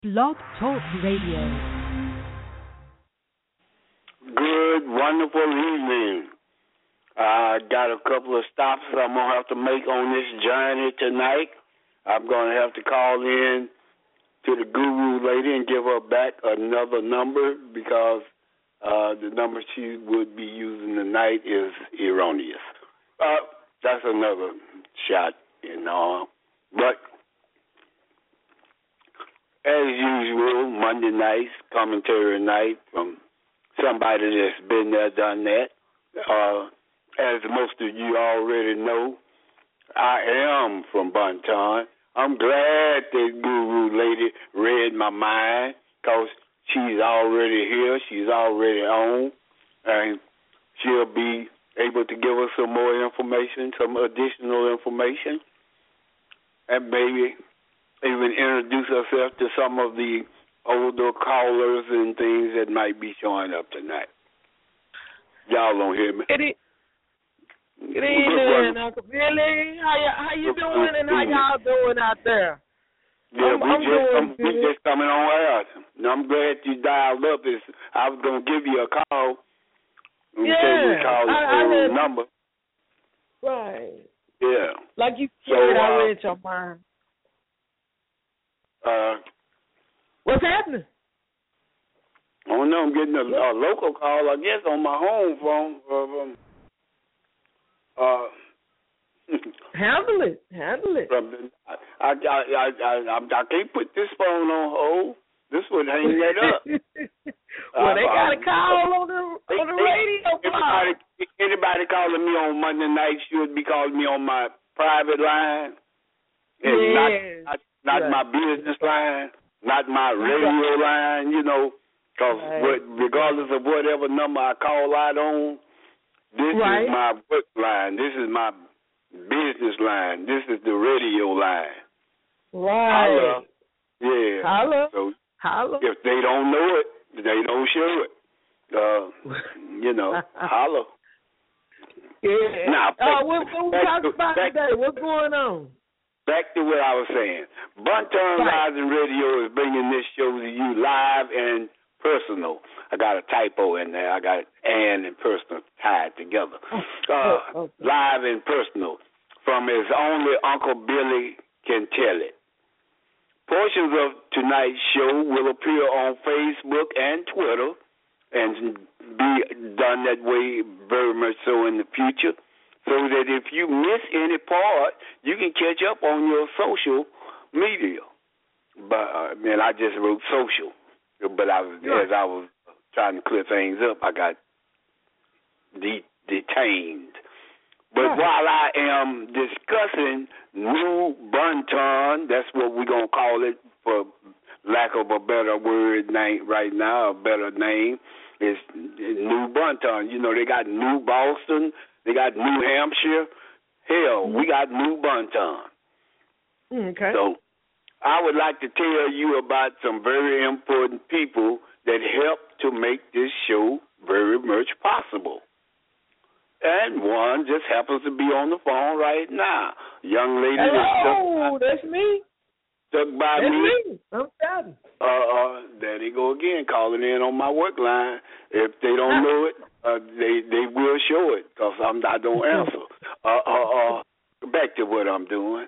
Blog Talk Radio. Good, wonderful evening. I got a couple of stops I'm going to have to make on this journey tonight. I'm going to have to call in to the guru lady and give her back another number because the number she would be using tonight is erroneous. That's another shot and all. But as usual, Monday nights, commentary night from somebody that's been there, done that. As most of you already know, I am from Bonton. I'm glad that Guru Lady read my mind because she's already here. She's already on. And she'll be able to give us some more information, some additional information, and maybe even introduce herself to some of the older callers and things that might be showing up tonight. Y'all don't hear me. Good evening, Uncle Billy. How you doing and how y'all doing out there? Yeah, we just coming on air. I'm glad you dialed up. I was going to give you a call. Call your number. Right. Yeah. Like you said, I read your mind. What's happening? I don't know. I'm getting a local call, I guess, on my home phone. Handle it. I can't put this phone on hold. This would hang that up. Well, they got a call on the radio. Anybody calling me on Monday night should be calling me on my private line, and not my business line, not my radio line. You know, because regardless of whatever number I call out on, this is my work line. This is my business line. This is the radio line. Right. Holla. Yeah. Holla. So holla. If they don't know it, they don't show it. Holla. Yeah. Now, what we talking about today? What's going on? Back to what I was saying. Bunton Rising Radio is bringing this show to you live and personal. I got a typo in there. I got and personal tied together. Live and personal from as only Uncle Billy can tell it. Portions of tonight's show will appear on Facebook and Twitter and be done that way very much so in the future, so that if you miss any part, you can catch up on your social media. But I just wrote social. But as I was trying to clear things up, I got detained. But while I am discussing New Bonton, that's what we're going to call it for lack of a better word name right now, a better name, is New Bonton. You know, they got New Boston, they got New Hampshire. Hell, we got New Bonton. Okay. So I would like to tell you about some very important people that helped to make this show very much possible. And one just happens to be on the phone right now. Young lady. Hello, that's me. Stuck by that's me. I'm sorry. There they go again, calling in on my work line. If they don't know it, they will show it because I don't answer. Back to what I'm doing.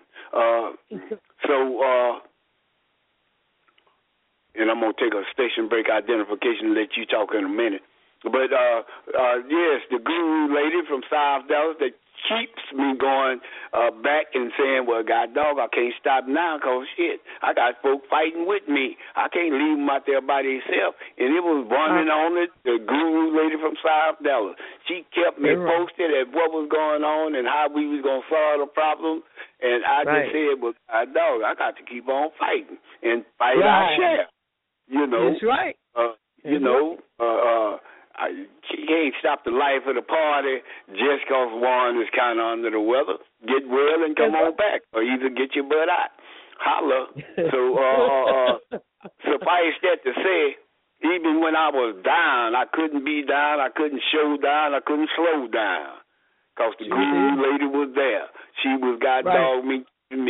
And I'm going to take a station break identification and let you talk in a minute. But, yes, the guru lady from South Dallas that keeps me going back and saying, well, God dog, I can't stop now because, shit, I got folk fighting with me. I can't leave them out there by themselves. And it was one and only the guru lady from South Dallas. She kept me posted at what was going on and how we was going to solve the problem. And I just said, well, God dog, I got to keep on fighting and fight our share. You know. That's right. You can't stop the life of the party just because one is kind of under the weather. Get well and come on back, or either get your butt out. Holla. So suffice that to say, even when I was down, I couldn't be down, I couldn't show down, I couldn't slow down because the guru lady was there. She was God dog me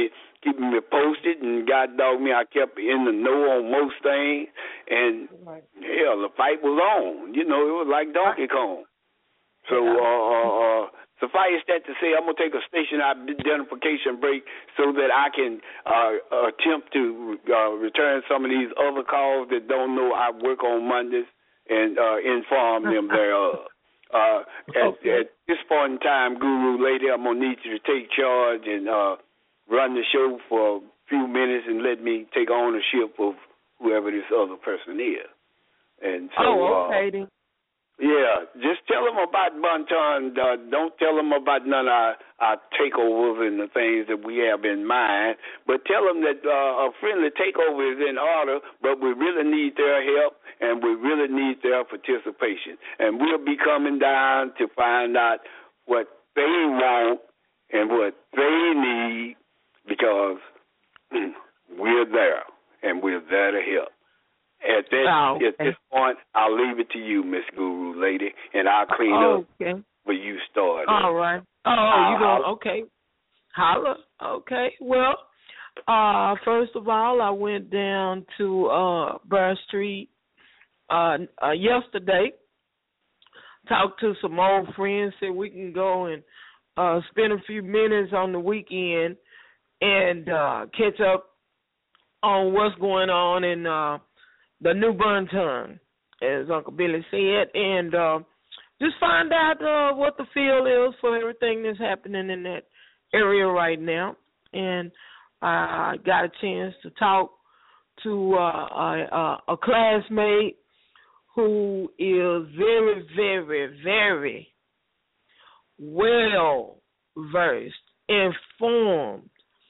keeping me posted, and God dog me, I kept in the know on most things. And hell, the fight was on. You know, it was like Donkey Kong. So suffice that to say, I'm going to take a station identification break so that I can attempt to return some of these other calls that don't know I work on Mondays and inform them thereof. At this point in time, Guru Lady, I'm going to need you to take charge and run the show for a few minutes and let me take ownership of whoever this other person is. And so, okay then. Yeah, just tell them about Bonton. Don't tell them about none of our takeovers and the things that we have in mind, but tell them that a friendly takeover is in order, but we really need their help and we really need their participation. And we'll be coming down to find out what they want and what they need, because we're there and we're there to help. At this point, I'll leave it to you, Miss Guru Lady, and I'll clean up where you started. All right. You going, okay. Holla. Okay. Well, first of all, I went down to Burr Street yesterday, talked to some old friends, said we can go and spend a few minutes on the weekend and catch up on what's going on in the New Bonton, as Uncle Billy said, and just find out what the feel is for everything that's happening in that area right now. And I got a chance to talk to a classmate who is very, very, very well versed, informed,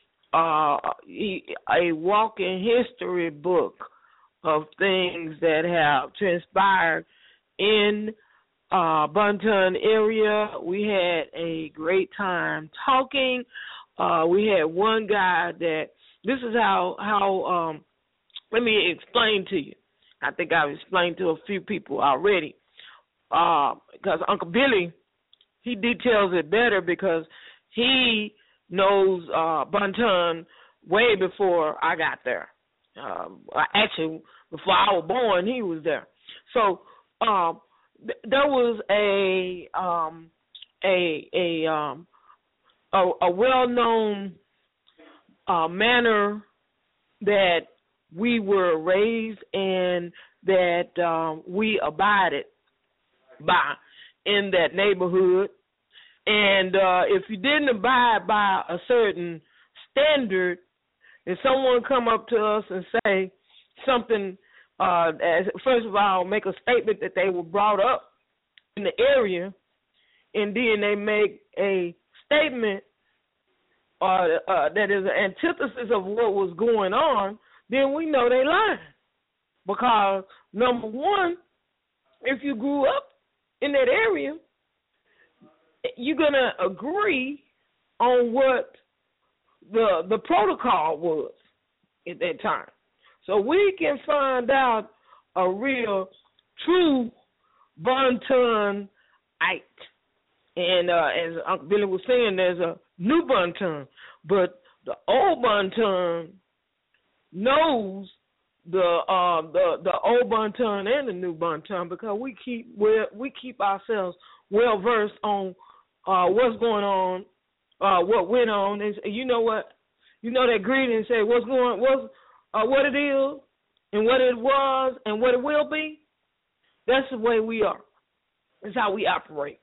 a walking history book of things that have transpired in Bonton area. We had a great time talking. We had one guy that, this is how let me explain to you. I think I've explained to a few people already, because Uncle Billy, he details it better because he knows Bonton way before I got there. Actually, before I was born, he was there. So there was a well-known manner that we were raised and that we abided by in that neighborhood. And if you didn't abide by a certain standard, if someone come up to us and say something, first of all, make a statement that they were brought up in the area, and then they make a statement that is an antithesis of what was going on, then we know they lying. Because, number one, if you grew up in that area, you're going to agree on what the protocol was at that time. So we can find out a real, true Bontonite. And as Uncle Billy was saying, there's a new Bonton, but the old Bonton knows the old Bonton and the new Bonton, because we keep ourselves well versed on what's going on, what went on. And you know what? You know that greeting and say what it is and what it was and what it will be. That's the way we are. That's how we operate.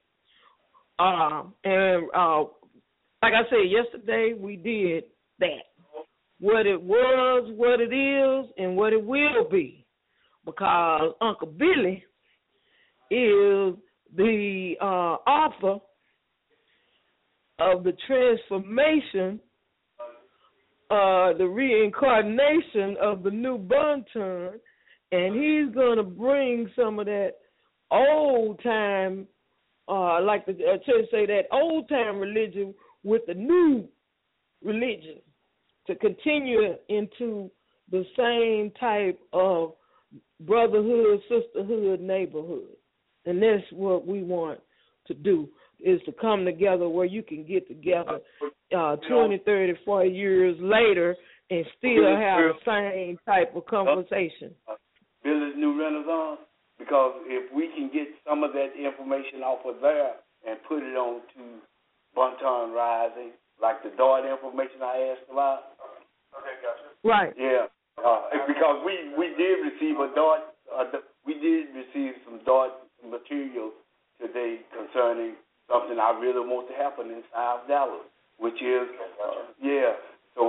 And like I said yesterday, we did that. What it was, what it is, and what it will be. Because Uncle Billy is the author of the transformation, the reincarnation of the new Bonton, and he's going to bring some of that old time, like the church say, that old time religion with the new religion to continue into the same type of brotherhood, sisterhood, neighborhood. And that's what we want to do. is to come together where you can get together 20, 30, 40 years later and still have the same type of conversation. Business New Renaissance, because if we can get some of that information off of there and put it on to Bunton Rising, like the DART information I asked about. Okay, gotcha. Right. Yeah, because we did receive a DART, we did receive some DART material today concerning something I really want to happen in South Dallas, which is, So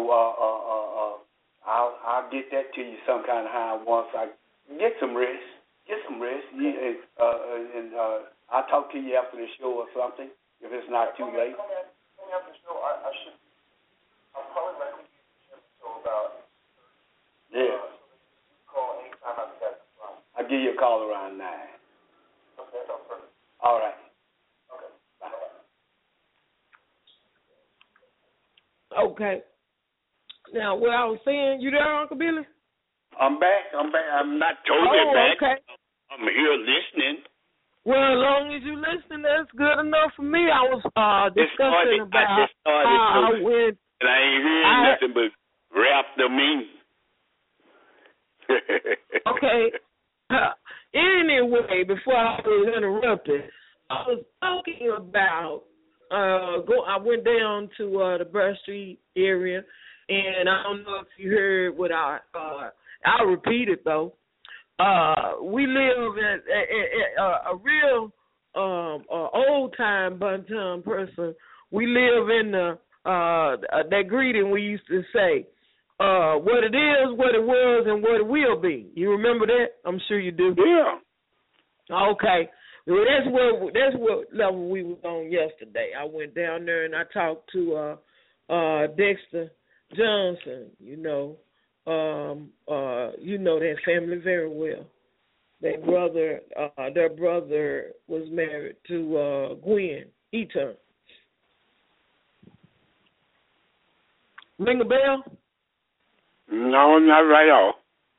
I'll get that to you some kind of how once I get some rest. Yeah, and I'll talk to you after the show or something if it's not too late. After the show, I'll probably likely be the show about. Yeah. Call anytime after that. I'll give you a call around 9. Okay, that's perfect. All right. Okay. Bye. Okay. Now, what I was saying, you there, Uncle Billy? I'm back. I'm not totally back. Okay. I'm here listening. Well, as long as you listening, that's good enough for me. I was discussing about how I went. And I ain't hearing nothing but rap the mean. Okay. Anyway, before I was interrupted, I was talking about I went down to the Brush Street area, and I don't know if you heard what I'll repeat it though. We live at a real old time Bunton person. We live in that greeting we used to say, what it is, what it was, and what it will be. You remember that? I'm sure you do. Yeah. Okay. Well, that's what level we was on yesterday. I went down there and I talked to Dexter Johnson. You know that family very well. Their brother was married to Gwen Eaton. Ring a bell? No, not right off.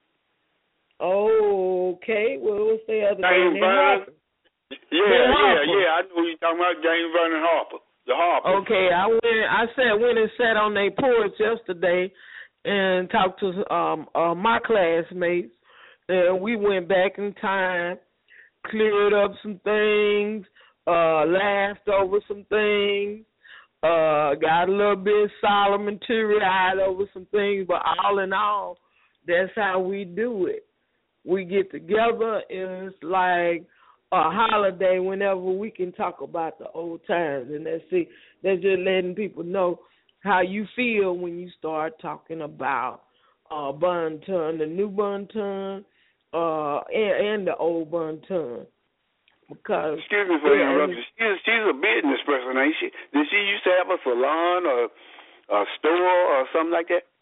Okay. Well, what's the other James name? Vernon. Yeah. I know who you're talking about, James Vernon Harper. The Harper. Okay, I went and sat on their porch yesterday and talked to my classmates, and we went back in time, cleared up some things, laughed over some things, got a little bit Solomon teary-eyed over some things, but all in all, that's how we do it. We get together, and it's like a holiday whenever we can talk about the old times, and that's just letting people know how you feel when you start talking about Bunton, the new Bunton, and the old Bunton. Because excuse me for interrupting. She's a business person, ain't she? Did she used to have a salon or a store or something like that?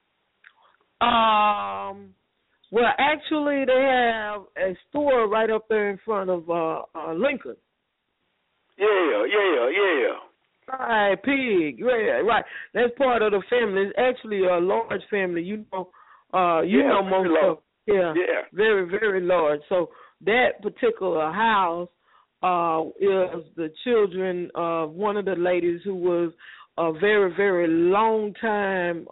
Well, actually, they have a store right up there in front of Lincoln. Yeah. Right, pig. Yeah, right. That's part of the family. It's actually a large family. You know most of. Yeah. Very, very large. So that particular house is the children of one of the ladies who was a very, very long time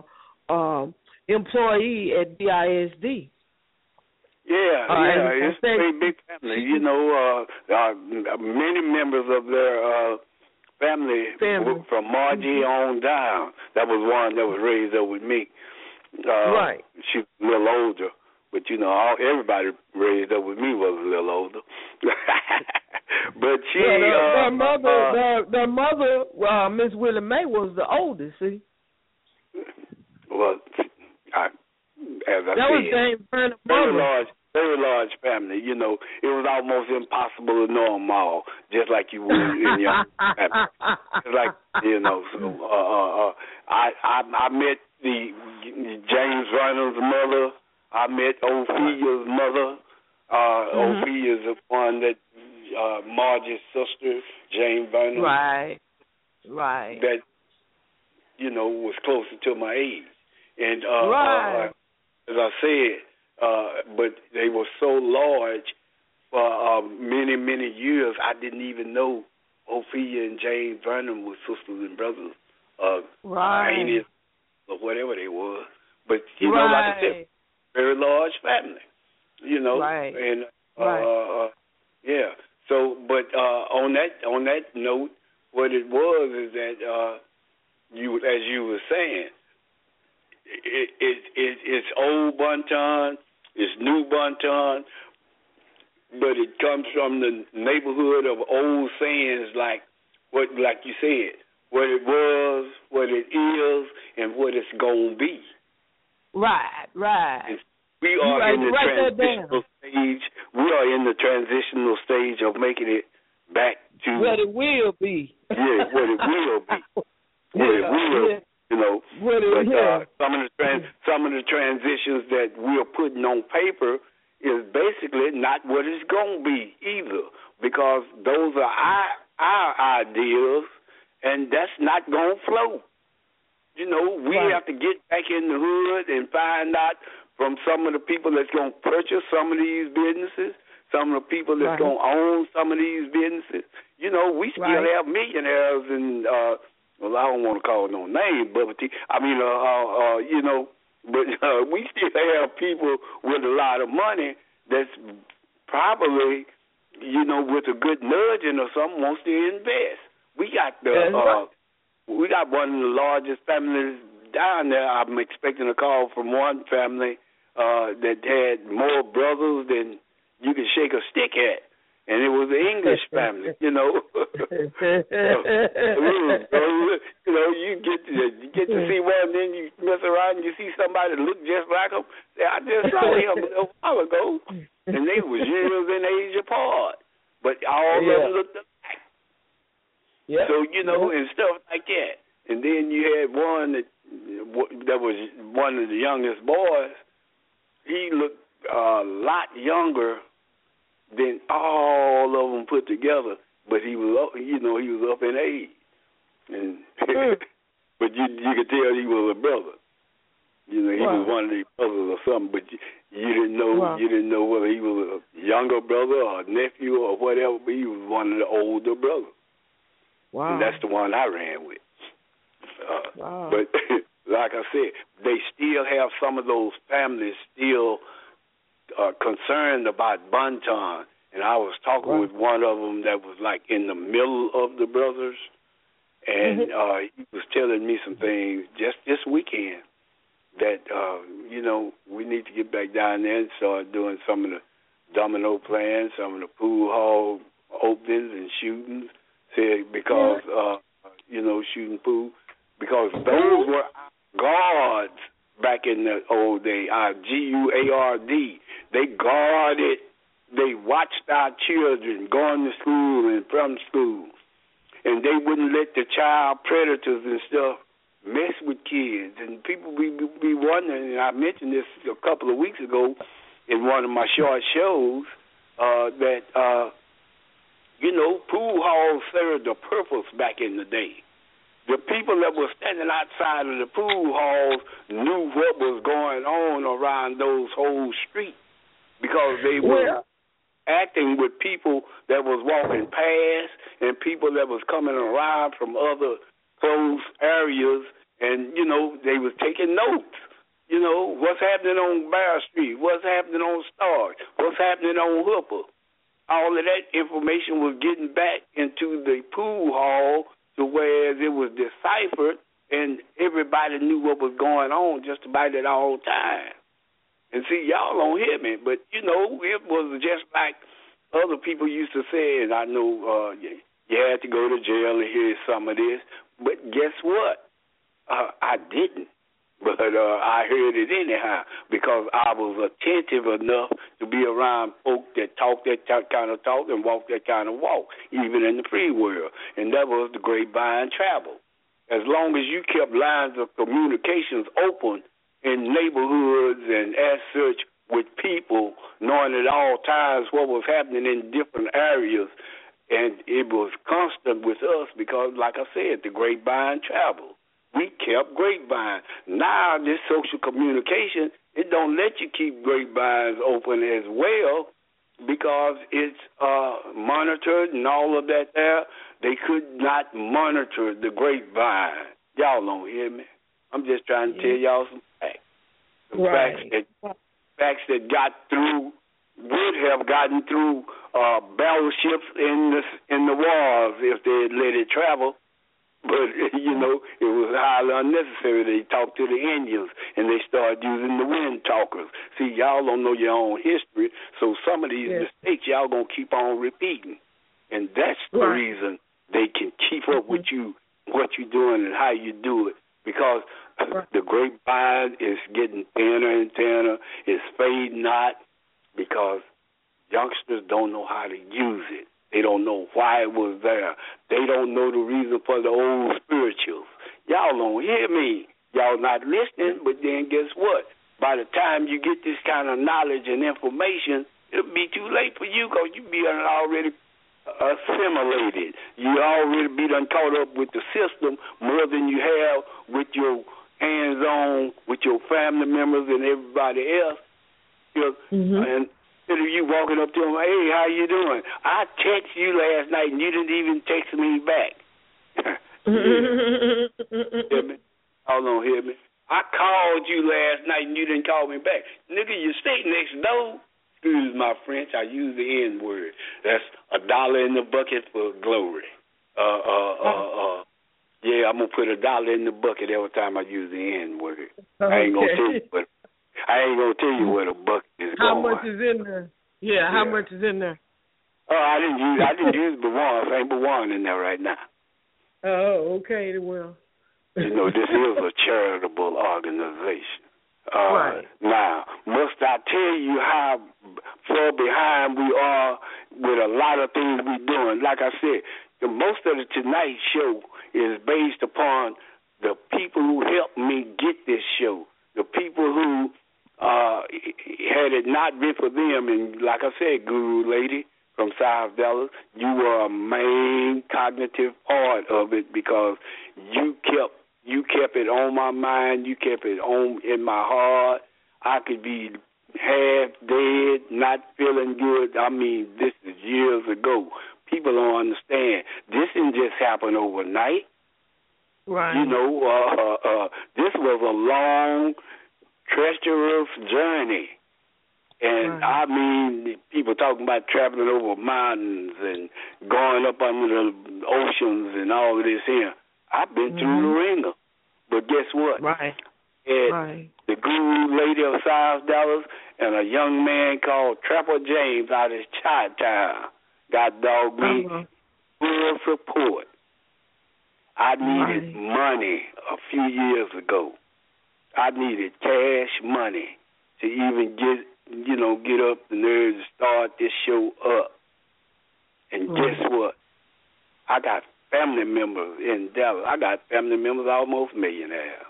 employee at DISD. It's a very big family. You know, many members of their family from Margie on down. That was one that was raised up with me. Right. She's a little older, but you know, everybody raised up with me was a little older. But she, their mother, Miss Willie Mae, was the oldest. See. Well, as I that said, was James Vernon mother. Very large family. You know, it was almost impossible to know them all, just like you would in your family. It's like, you know, so I met the James Vernon's mother. I met Ophelia's mother. Ophelia's the one that Margie's sister, Jane Vernon. Right. That, you know, was closer to my age. And as I said, but they were so large for many, many years, I didn't even know Ophelia and James Vernon were sisters and brothers. Right. Ain't or whatever they were. But, you know, like I said, very large family, you know. Right. And, right. So, but on that note, what it was is that as you were saying, it's old Bonton, it's new Bonton, but it comes from the neighborhood of old sayings like you said, what it was, what it is, and what it's gonna be. Right. We are in the transitional stage. We are in the transitional stage of making it back to what it will be. Yeah, what it will be. What it will, you know. Some of the transitions that we are putting on paper is basically not what it's going to be either, because those are our ideas, and that's not going to flow. You know, we have to get back in the hood and find out from some of the people that's going to purchase some of these businesses, some of the people that's going to own some of these businesses. You know, we still have millionaires and, well, I don't want to call no name, but you know, but we still have people with a lot of money that's probably, you know, with a good nudging or something wants to invest. We got we got one of the largest families down there. I'm expecting a call from one family that had more brothers than you could shake a stick at, and it was an English family, you know. You know, you get to see one, and then you mess around and you see somebody that look just like them. I just saw him a while ago, and they was years in age apart, but all of them looked alike. Yep. So, you know, and stuff like that. And then you had one that was one of the youngest boys. He looked a lot younger than all of them put together, but he was up, you know, he was up in age. And but you could tell he was a brother. You know, he was one of their brothers or something, but you didn't know whether he was a younger brother or a nephew or whatever, but he was one of the older brothers. Wow. And that's the one I ran with. But like I said, they still have some of those families still concerned about Bonton. And I was talking with one of them that was like in the middle of the brothers, and he was telling me some things just this weekend that, you know, we need to get back down there and start doing some of the domino plans, some of the pool hall openings and shootings. Because, you know, shooting pool, because those were guards back in the old day, GUARD. They guarded, they watched our children going to school and from school, and they wouldn't let the child predators and stuff mess with kids. And people be wondering, and I mentioned this a couple of weeks ago in one of my short shows, that you know, pool halls served a purpose back in the day. The people that were standing outside of the pool halls knew what was going on around those whole streets, because they were acting with people that was walking past and people that was coming around from other close areas, and, you know, they was taking notes. You know, what's happening on Bear Street, what's happening on Stark, what's happening on Hooper. All of that information was getting back into the pool hall to where it was deciphered, and everybody knew what was going on just about at all times. And see, y'all don't hear me, but, you know, it was just like other people used to say, and I know you had to go to jail to hear some of this, but guess what? I didn't. But I heard it anyhow, because I was attentive enough to be around folk that talk that kind of talk and walk that kind of walk, even in the free world. And that was the grapevine travel. As long as you kept lines of communications open in neighborhoods and as such with people, knowing at all times what was happening in different areas, and it was constant with us because, like I said, the grapevine travel. We kept grapevine. Now this social communication, it don't let you keep grapevines open as well, because it's monitored and all of that there. They could not monitor the grapevine. Y'all don't hear me. I'm just trying to tell y'all some facts. Facts that got through, would have gotten through battleships in the wars if they had let it travel. But, you know, it was highly unnecessary. They talked to the Indians, and they started using the wind talkers. See, y'all don't know your own history, so some of these mistakes y'all going to keep on repeating. And that's the reason they can keep up with you, what you're doing and how you do it, because the grapevine is getting thinner and thinner. It's fading out because youngsters don't know how to use it. They don't know why it was there. They don't know the reason for the old spirituals. Y'all don't hear me. Y'all not listening, but then guess what? By the time you get this kind of knowledge and information, it'll be too late for you because you be already assimilated. You already be done caught up with the system more than you have with your hands-on, with your family members and everybody else. And instead of you walking up to them, hey, how you doing? I texted you last night and you didn't even text me back. Hear me? Y'all don't hear me? I called you last night and you didn't call me back. Nigga, you stay next door. Excuse my French, I use the N-word. That's $1 in the bucket for glory. Yeah, I'm going to put $1 in the bucket every time I use the N-word. I ain't going to tell you what. I ain't gonna tell you where the bucket is going. How much is in there? Yeah, how much is in there? Oh, I didn't use but one. Ain't but one in there right now. Oh, okay, well. You know, this is a charitable organization. Right. Now, must I tell you how far behind we are with a lot of things we're doing? Like I said, most of the Tonight Show is based upon the people who helped me get this show. The people who, had it not been for them, and like I said, Guru Lady from South Dallas, you were a main cognitive part of it because you kept it on my mind, you kept it on in my heart. I could be half dead, not feeling good. I mean, this is years ago. People don't understand. This didn't just happen overnight. Right. You know, this was a long, treacherous journey. And I mean, people talking about traveling over mountains and going up under the oceans and all of this here. I've been through the ringer. But guess what? Right. The Guru Lady of South Dallas and a young man called Trapper James out of Chi-Town got dogged me full support. I needed money a few years ago. I needed cash money to even get up the nerve to start this show up. And guess what? I got family members in Dallas. I got family members almost millionaires.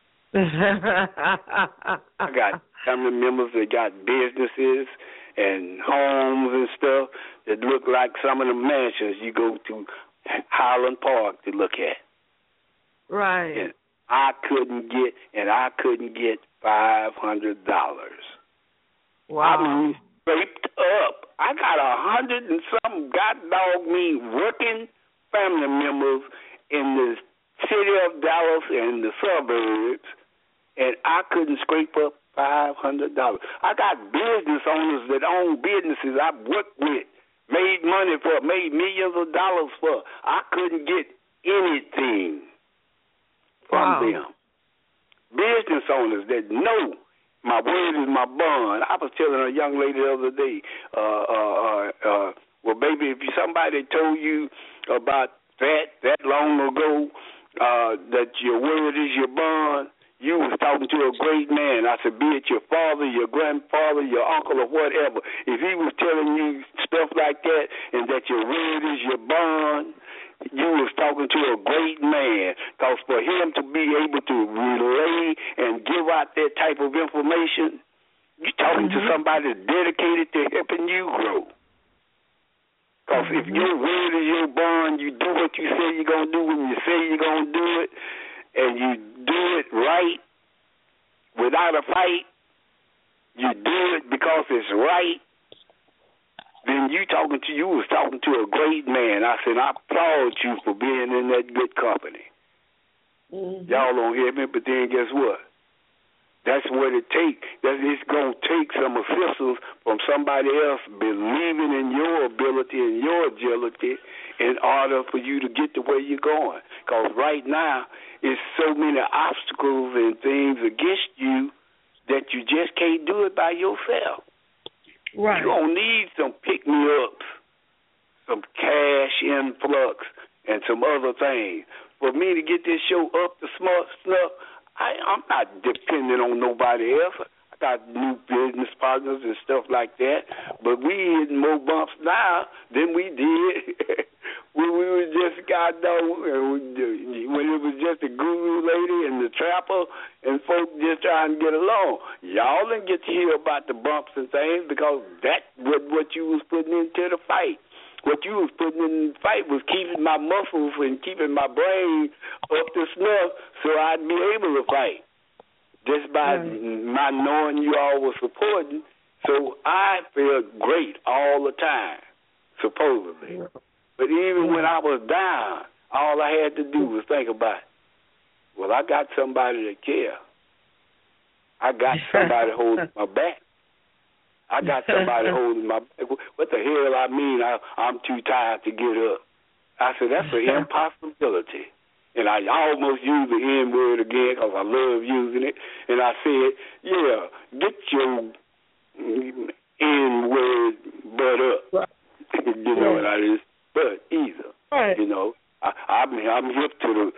I got family members that got businesses and homes and stuff that look like some of the mansions you go to Highland Park to look at. Right. And I couldn't get $500. Wow. I mean, scraped up. I got 100 and some working family members in the city of Dallas and the suburbs, and I couldn't scrape up $500. I got business owners that own businesses I worked with, made millions of dollars for. I couldn't get anything from them. Business owners that know my word is my bond. I was telling a young lady the other day, well, baby, if somebody told you about that long ago, that your word is your bond, you was talking to a great man. I said, be it your father, your grandfather, your uncle, or whatever. If he was telling you stuff like that and that your word is your bond, you was talking to a great man. Because for him to be able to relay and give out that type of information, you're talking to somebody dedicated to helping you grow. Because if your word is your bond, you do what you say you're going to do when you say you're going to do it, and you do it right without a fight. You do it because it's right. then you was talking to a great man. I said, I applaud you for being in that good company. Mm-hmm. Y'all don't hear me, but then guess what? That's what it takes. It's going to take some assistance from somebody else believing in your ability and your agility in order for you to get to where you're going. Because right now, it's so many obstacles and things against you that you just can't do it by yourself. Right. You're going to need some pick-me-ups, some cash influx, and some other things. For me to get this show up to snuff, I'm not dependent on nobody else. I got new business partners and stuff like that, but we hitting more bumps now than we did when we was just when it was just the guru lady and the trapper and folks just trying to get along. Y'all didn't get to hear about the bumps and things because that's what you was putting into the fight. What you was putting in the fight was keeping my muscles and keeping my brain up to snuff so I'd be able to fight. Just by my knowing you all were supporting, so I felt great all the time, supposedly. But even when I was down, all I had to do was think about, well, I got somebody that care. I got somebody holding my back. I got somebody holding my back. What the hell I mean? I'm too tired to get up. I said, that's an impossibility. And I almost used the N-word again because I love using it. And I said, yeah, get your N-word butt up. Right. You know what I just but either. Right. You know, I'm hip to the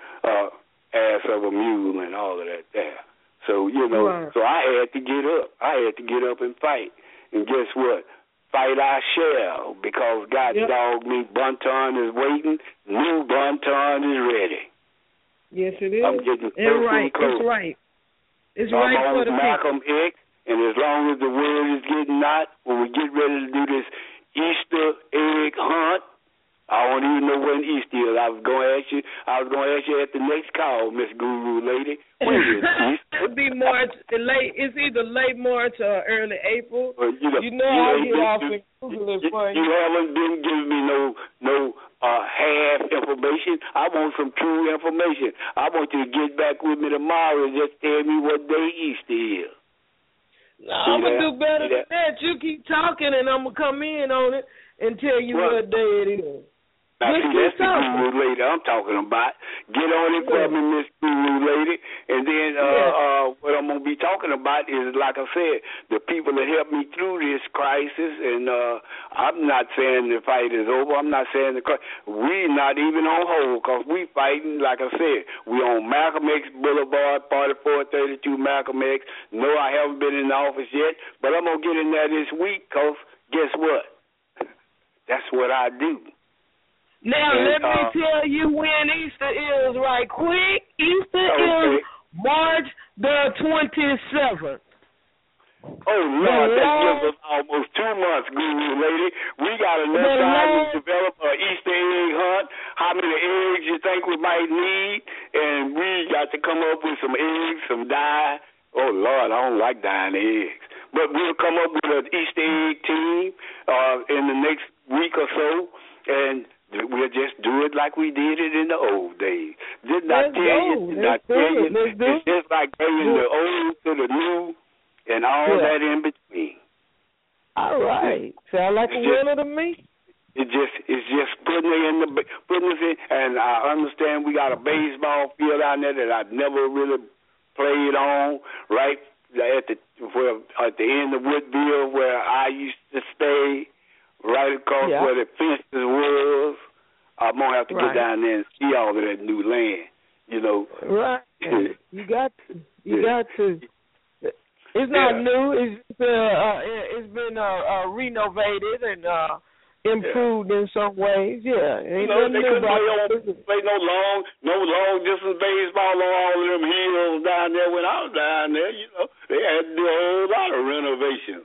ass of a mule and all of that there. So, you know, so I had to get up. I had to get up and fight. And guess what? Fight I shall, because God dog me, Bunton is waiting. New Bunton is ready. Yes, it is. I'm getting closer and closer. It's right. It's I'm right for the Malcolm X, and as long as the word is getting out, when we get ready to do this Easter egg hunt, I don't even know when Easter is. I was going to ask you at the next call, Miss Guru Lady. When is Easter? It'll be March, it's either late March or early April. Well, I'll get off and Google it for you. You haven't been giving me no half information. I want some true information. I want you to get back with me tomorrow and just tell me what day Easter is. No, I'm going to do better than that. You keep talking and I'm going to come in on it and tell you what day it is. Now, see, that's the Guru Lady I'm talking about. Get on it for me, Miss Guru Lady. And then what I'm going to be talking about is, like I said, the people that helped me through this crisis. And I'm not saying the fight is over. I'm not saying we're not even on hold because we fighting, like I said. We on Malcolm X Boulevard, Party 432 Malcolm X. No, I haven't been in the office yet, but I'm going to get in there this week because guess what? That's what I do. Now, let me tell you when Easter is right quick. Easter is March the 27th. Oh, Lord, that gives us almost 2 months, Guru Lady. We got enough time to develop an Easter egg hunt, how many eggs you think we might need, and we got to come up with some eggs, some dye. Oh, Lord, I don't like dyeing eggs. But we'll come up with an Easter egg team in the next week or so, and we'll just do it like we did it in the old days. Didn't I tell you? It's just like bringing the old to the new and all that in between. All right. Sound like a winner to me. It's just putting us in, and I understand we got a baseball field out there that I've never really played on, right at the end of Woodville where I used to stay. Right across where the fences was. I'm going to have to get down there and see all of that new land, you know. Right. You got to. You got to. It's not new. It's been renovated and improved in some ways. Yeah. They couldn't play no long distance baseball on all of them hills down there when I was down there, you know. They had to do a whole lot of renovations.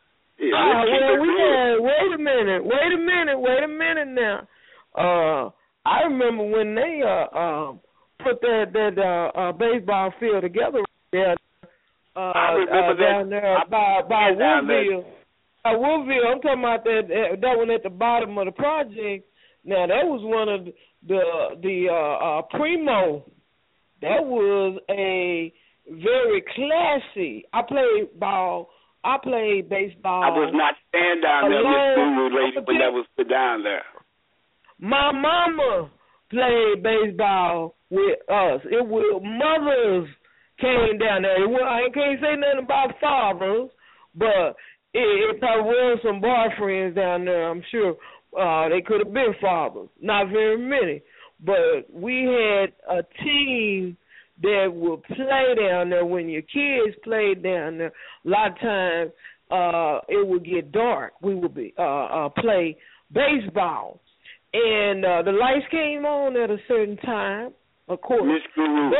Wait a minute now. I remember when they put that baseball field together there down there by Woodville. Woodville, I'm talking about that one at the bottom of the project. Now that was one of the Primo. That was a very classy. I played ball. I played baseball. I was not standing down there, Miss Guru lady, when that was put down there. My mama played baseball with us. It was mothers came down there. I can't say nothing about fathers, but it probably was some boyfriends down there. I'm sure they could have been fathers. Not very many, but we had a team that would play down there. When your kids played down there, a lot of times it would get dark. We would play baseball. And the lights came on at a certain time, of course. Miss Guru,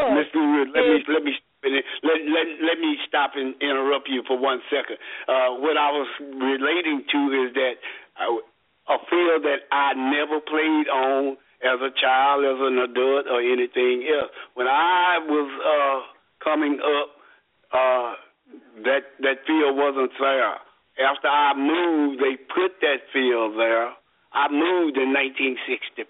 let me stop and interrupt you for 1 second. What I was relating to is that a field that I never played on as a child, as an adult, or anything else. When I was coming up, that field wasn't there. After I moved, they put that field there. I moved in 1965.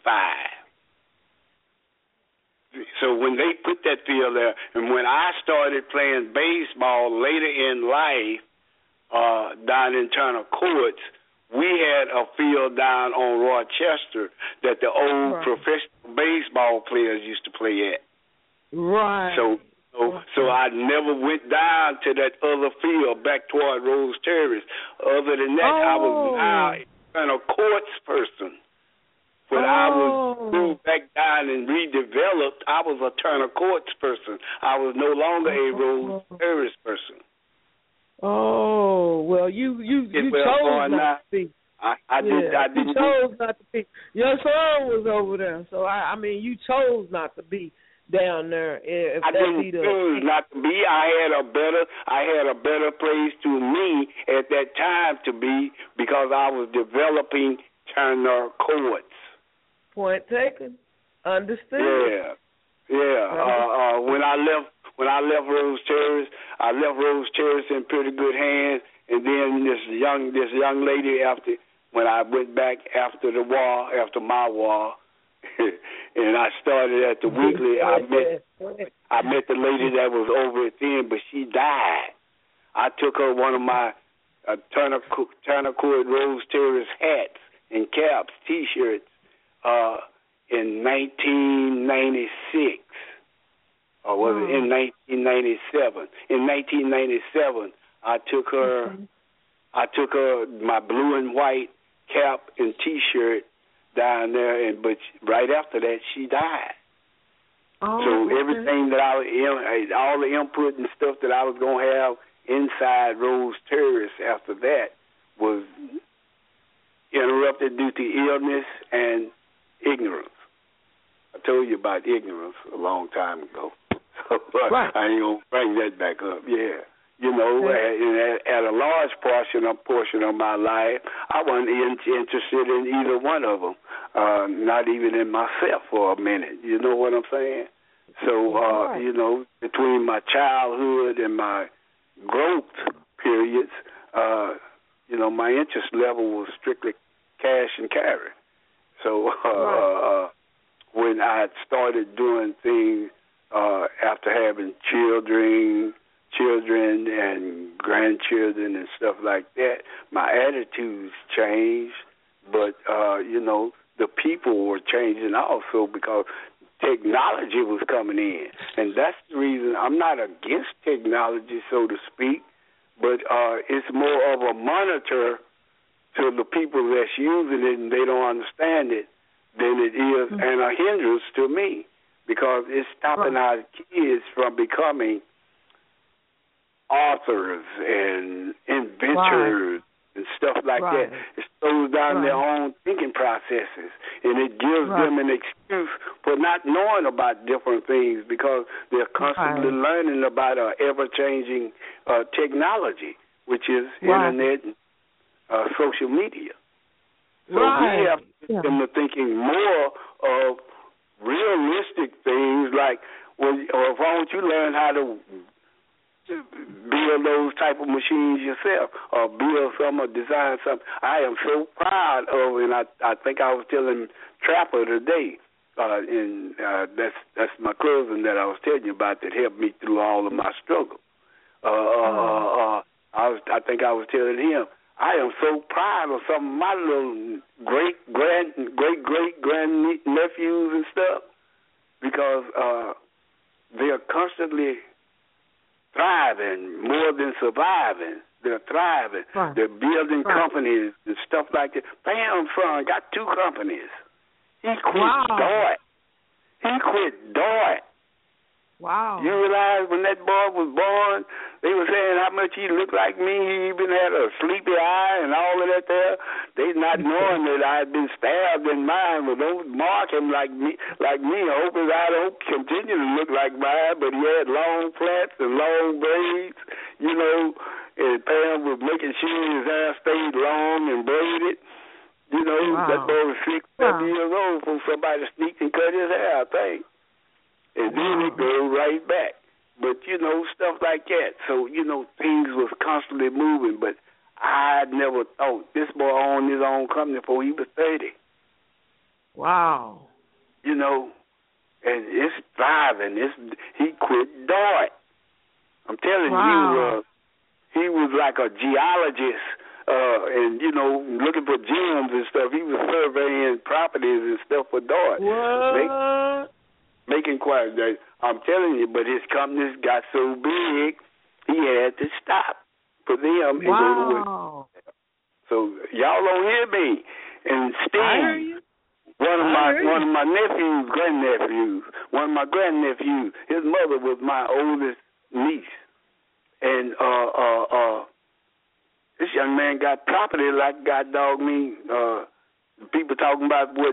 So when they put that field there, and when I started playing baseball later in life, down in Turner Courts, we had a field down on Rochester that the old professional baseball players used to play at. Right. So I never went down to that other field back toward Rose Terrace. Other than that, I was now a courts person. When I was moved back down and redeveloped, I was a Turner Courts person. I was no longer a Rose Terrace person. Oh, well, you chose not to be. I did. You chose not to be. Your son was over there, so I mean, you chose not to be down there. I didn't choose not to be. I had a better place to me at that time to be because I was developing Turner Courts. Point taken. Understood. Yeah. When I left Rose Terrace, I left Rose Terrace in pretty good hands. And then this young lady, when I went back after the war, after my war, and I started at the Weekly, I met the lady that was over it then, but she died. I took her one of my Turner Court Rose Terrace hats and caps, T-shirts, in 1996. Or was it in 1997? In 1997, I took her my blue and white cap and T-shirt down there, but right after that, she died. So everything that all the input and stuff that I was going to have inside Rose Terrace after that was interrupted due to illness and ignorance. I told you about ignorance a long time ago. So I ain't going to bring that back up. Yeah. You know, at a large portion of my life, I wasn't interested in either one of them, not even in myself for a minute. You know what I'm saying? So, you know, between my childhood and my growth periods, you know, my interest level was strictly cash and carry. So when I started doing things after having children and grandchildren and stuff like that, my attitudes changed, but, you know, the people were changing also because technology was coming in. And that's the reason I'm not against technology, so to speak, but it's more of a monitor to the people that's using it and they don't understand it than it is, and a hindrance to me because it's stopping our kids from becoming authors and inventors and stuff like that. It slows down their own thinking processes, and it gives them an excuse for not knowing about different things because they're constantly learning about ever-changing technology, which is internet and social media. So we have to get them to thinking more of realistic things like, well, why don't you learn how to build those type of machines yourself, or build some or design something. I am so proud of, and I think I was telling Trapper today, and that's my cousin that I was telling you about that helped me through all of my struggle. I think I was telling him, I am so proud of some of my little great grand nephews and stuff, because they're constantly thriving more than surviving. They're thriving. Right. They're building companies and stuff like that. Pam's son got 2 companies. He quit Dart. He quit Dart. Wow. You realize when that boy was born, they were saying how much he looked like me. He even had a sleepy eye and all of that there. They not knowing that I had been stabbed in mine, but don't mark him like me. I hope his eye don't continue to look like mine, but he had long plaits and long braids, you know, and Pam was making sure his hair stayed long and braided. You know, that boy was 6, 7 years old before somebody sneaked and cut his hair, I think. And then it goes right back. But, you know, stuff like that. So, you know, things was constantly moving. But I never thought this boy owned his own company before he was 30. Wow. You know, and it's thriving. He quit Dart. I'm telling you, he was like a geologist and, you know, looking for gems and stuff. He was surveying properties and stuff for Dart. What? Making quite, I'm telling you, but his companies got so big, he had to stop for them and go to work. So y'all don't hear me. And Steve, one of my nephews, grandnephews, one of my grandnephews, his mother was my oldest niece, and this young man got property like God dog me. People talking about what.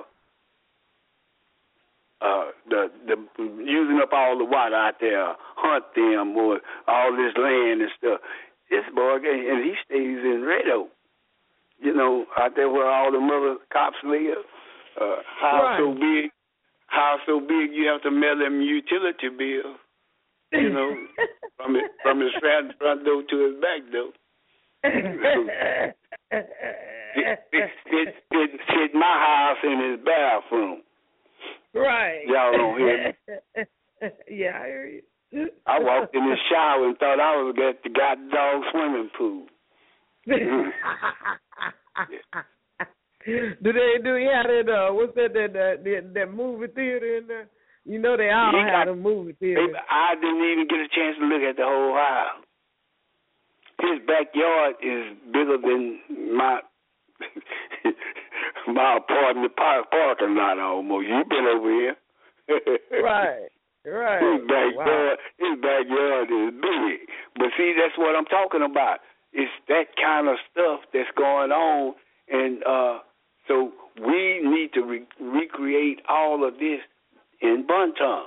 The using up all the water out there, hunt them, or all this land and stuff. This boy, and he stays in Red Oak, you know, out there where all the mother cops live. House so big you have to mail them utility bills, you know, from his front door to his back door. Fit my house in his bathroom. Right. Y'all don't hear me. Yeah, I hear you. I walked in the shower and thought I was at the goddamn swimming pool. Do you have that? What's that movie theater in there? You know they all have a movie theater. I didn't even get a chance to look at the whole house. His backyard is bigger than my apartment parking lot almost. You've been over here. Right. His backyard is big. But see, that's what I'm talking about. It's that kind of stuff that's going on, and so we need to recreate all of this in Bunton.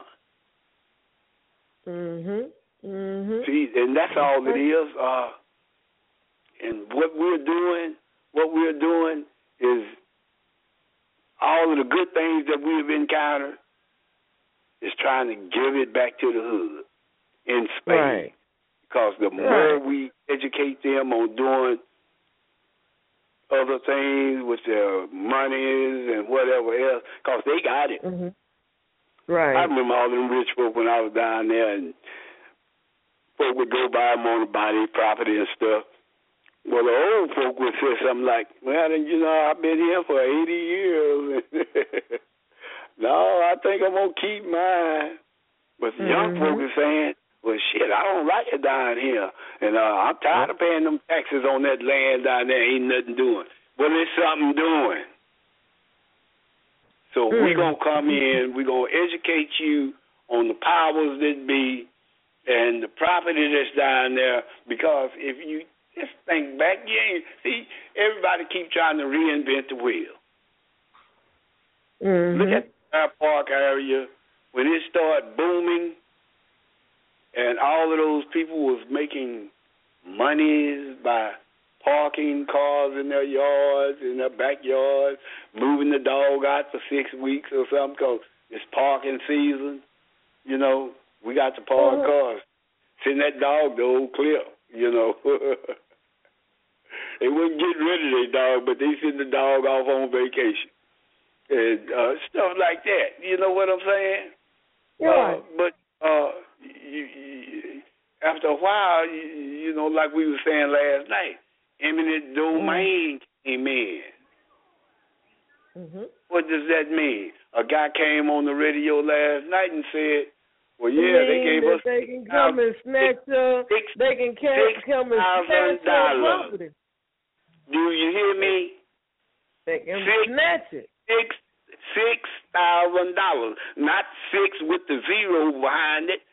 See, and that's all it is. And what we're doing is all of the good things that we've encountered is trying to give it back to the hood in Spain. Right. Because the more we educate them on doing other things with their monies and whatever else, because they got it. Right. I remember all them rich folk when I was down there, and folk would go by them on to buy their property and stuff. Well, the old folk would say something like, well, you know, I've been here for 80 years. No, I think I'm going to keep mine. But the young folk are saying, well, shit, I don't like it down here. And I'm tired of paying them taxes on that land down there. Ain't nothing doing. Well, there's something doing. So we're going to come in. We're going to educate you on the powers that be and the property that's down there. Because if you just think back, see, everybody keep trying to reinvent the wheel. Look at our park area when it started booming, and all of those people was making monies by parking cars in their yards, in their backyards, moving the dog out for 6 weeks or something because it's parking season. You know, we got to park cars. send that dog the old clip, you know. They wouldn't get rid of their dog, but they send the dog off on vacation. And stuff like that. You know what I'm saying? Yeah. But after a while, you know, like we were saying last night, eminent domain came in. Mm-hmm. What does that mean? A guy came on the radio last night and said, well, yeah, they gave us they can come and snatch they can come and snatch your property. Do you hear me? They can snatch it. $6,000. Not 6 with the zero behind it.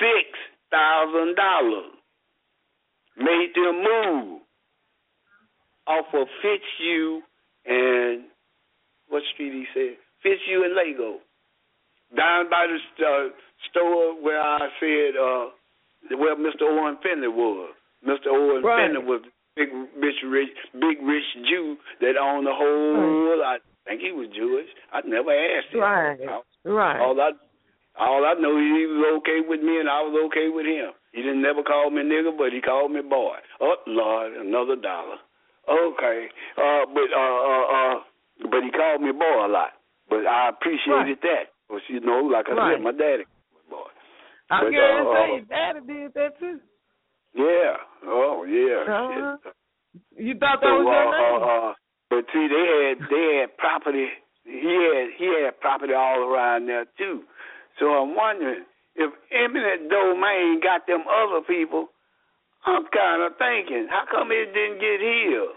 $6,000. Made them move off of Fitzhugh and what street he said? Fitzhugh and Lego. Down by the store where I said where Mr. Owen Finley was. Mr. Owen Finley was big rich Jew that owned the whole. I think he was Jewish. I never asked him. Right. All I know, he was okay with me and I was okay with him. He didn't never call me nigga, but he called me boy. Oh Lord, another dollar. Okay, but he called me boy a lot. But I appreciated that. Because, you know, like I said, my daddy was boy. I can't say your daddy did that too. Yeah. Oh, yeah. You thought that was your name? But see, they had property. He had property all around there too. So I'm wondering if eminent domain got them other people. I'm kind of thinking, how come it didn't get healed?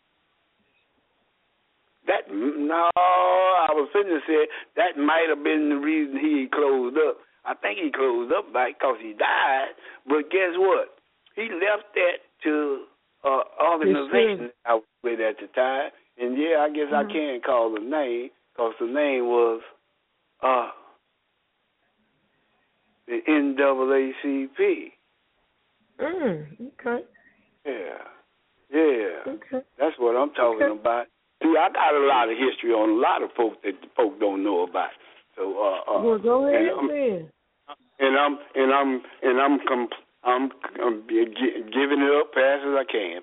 I was finna say that might have been the reason he closed up. I think he closed up because he died. But guess what? He left that to organization I was with at the time. And yeah, I guess I can't call the name because the name was the NAACP. Okay. Yeah. Okay. That's what I'm talking about. See, I got a lot of history on a lot of folks that folk don't know about. So, well, go ahead then. I'm giving it up fast as I can.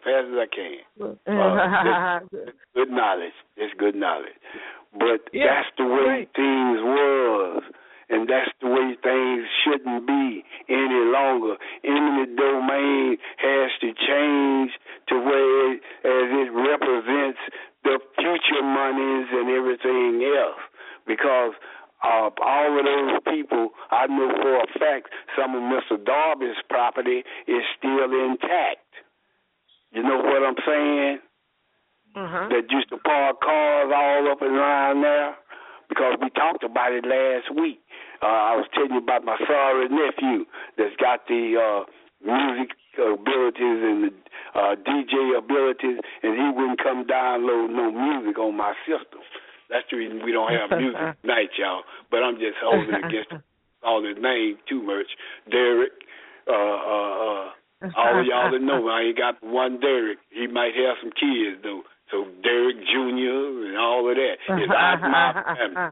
Good knowledge. It's good knowledge. But that's the way things was. And that's the way things shouldn't be any longer. Eminent domain has to change to where it represents the future monies and everything else. Because all of those people, I know for a fact some of Mr. Darby's property is still intact. You know what I'm saying? That used to park cars all up and around there. Because we talked about it last week. I was telling you about my sorry nephew that's got the music abilities and the DJ abilities, and he wouldn't come download no music on my system. That's the reason we don't have music tonight, y'all. But I'm just holding against all his name too much. Derek, all of y'all that know, I ain't got one Derek. He might have some kids, though. So Derek Jr. and all of that. It's out my family.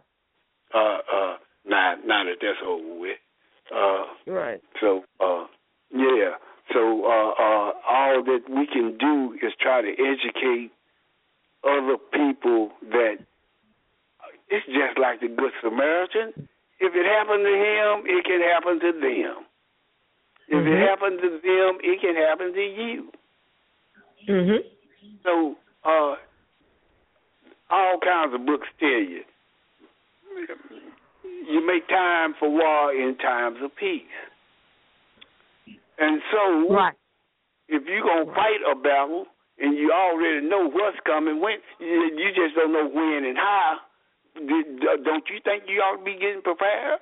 Now that that's over with. Right. So, yeah. So all that we can do is try to educate other people that it's just like the Good Samaritan. If it happened to him, it can happen to them. If it happened to them, it can happen to you. So, all kinds of books tell you, you make time for war in times of peace. And so, if you're going to fight a battle and you already know what's coming, when you just don't know when and how, don't you think you ought to be getting prepared?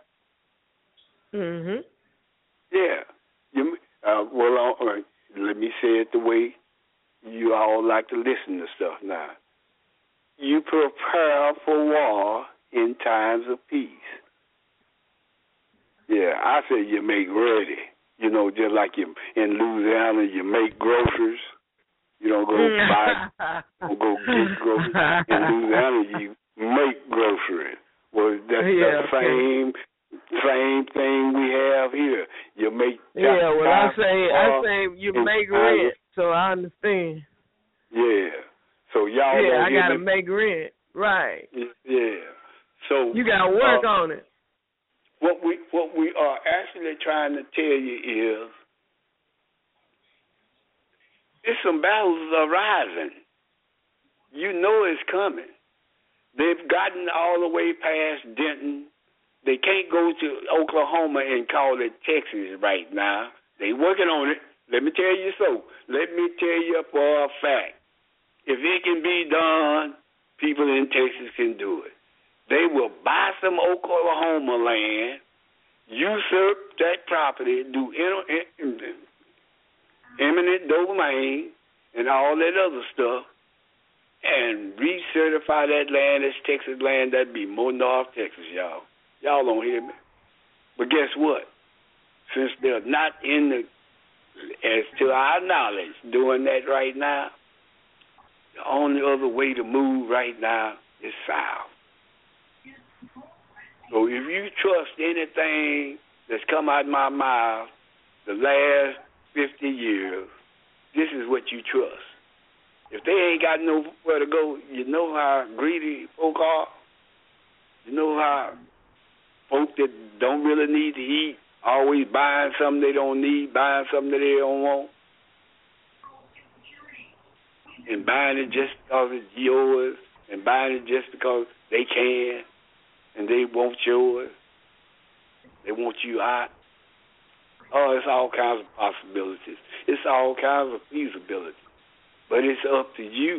Yeah. Well, let me say it the way you all like to listen to stuff now. You prepare for war in times of peace. Yeah, I say you make ready. You know, just like you in Louisiana, you make groceries. You don't go go get groceries. In Louisiana, you make groceries. Well, that's the same thing we have here. You make. What I'm saying you make rent, so I understand. Yeah. So y'all. Yeah, I gotta make rent. Right. Yeah. So you gotta work on it. What we are actually trying to tell you is, it's some battles arising. You know it's coming. They've gotten all the way past Denton. They can't go to Oklahoma and call it Texas right now. They working on it. Let me tell you so. Let me tell you for a fact. If it can be done, people in Texas can do it. They will buy some Oklahoma land, usurp that property, do eminent domain and all that other stuff, and recertify that land as Texas land. That'd be more North Texas, y'all. Y'all don't hear me. But guess what? Since they're not in the, as to our knowledge, doing that right now, the only other way to move right now is south. So if you trust anything that's come out of my mouth the last 50 years, this is what you trust. If they ain't got nowhere to go, you know how greedy folk are. You know how folk that don't really need to eat, always buying something they don't need, buying something that they don't want, and buying it just because it's yours, and buying it just because they can, and they want yours. They want you out. Oh, it's all kinds of possibilities. It's all kinds of feasibility. But it's up to you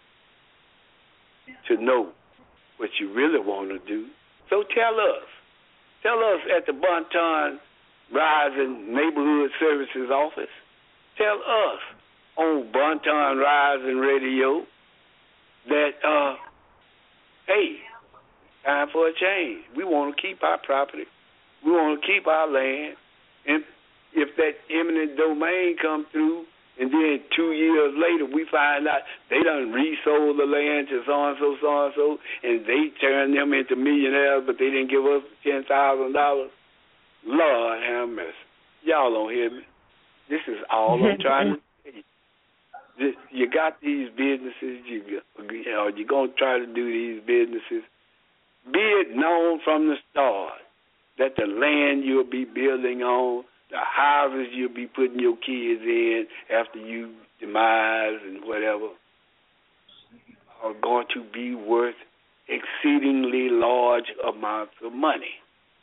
to know what you really want to do. So tell us. Tell us at the Bonton Rising Neighborhood Services Office. Tell us on Bonton Rising Radio that, hey, time for a change. We want to keep our property. We want to keep our land. And if that eminent domain come through, and then 2 years later we find out they done resold the land to so-and-so, and they turned them into millionaires, but they didn't give us $10,000. Lord have mercy. Y'all don't hear me. This is all I'm trying to tell you. You got these businesses, you're going to try to do these businesses. Be it known from the start that the land you'll be building on, the houses you'll be putting your kids in after you demise and whatever, are going to be worth exceedingly large amounts of money.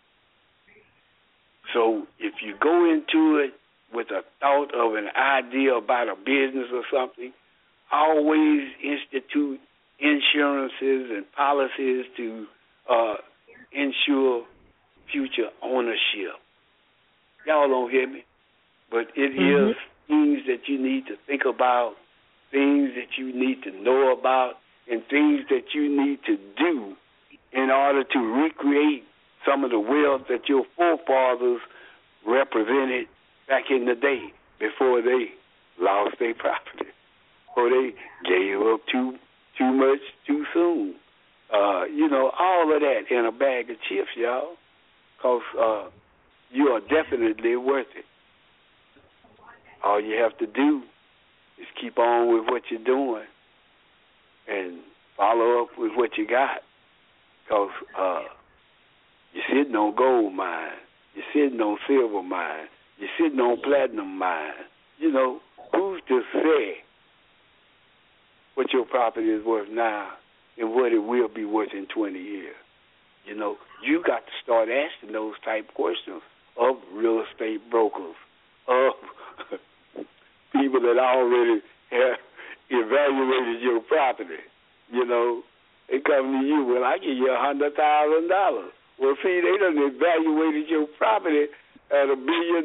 So if you go into it with a thought of an idea about a business or something, always institute insurances and policies to ensure future ownership. Y'all don't hear me, but it is things that you need to think about, things that you need to know about, and things that you need to do in order to recreate some of the wealth that your forefathers represented back in the day before they lost their property, or they gave up too much too soon. All of that in a bag of chips, y'all, because you are definitely worth it. All you have to do is keep on with what you're doing and follow up with what you got, because you're sitting on gold mines, you're sitting on silver mines, you're sitting on platinum mines. Who's to say what your property is worth now and what it will be worth in 20 years? You got to start asking those type questions of real estate brokers, of people that already have evaluated your property. They come to you, well, I give you $100,000. Well, see, they done evaluated your property at $1 billion.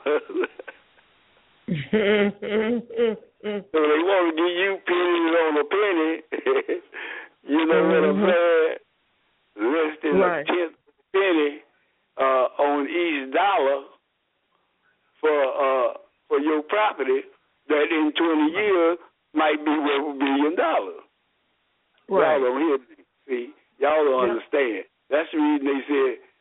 So they want to give you pennies on a penny. You know what I'm saying? Less than a tenth penny on each dollar for your property that in 20 years might be worth $1 billion. Right. Y'all don't hear me. See, y'all don't understand. That's the reason they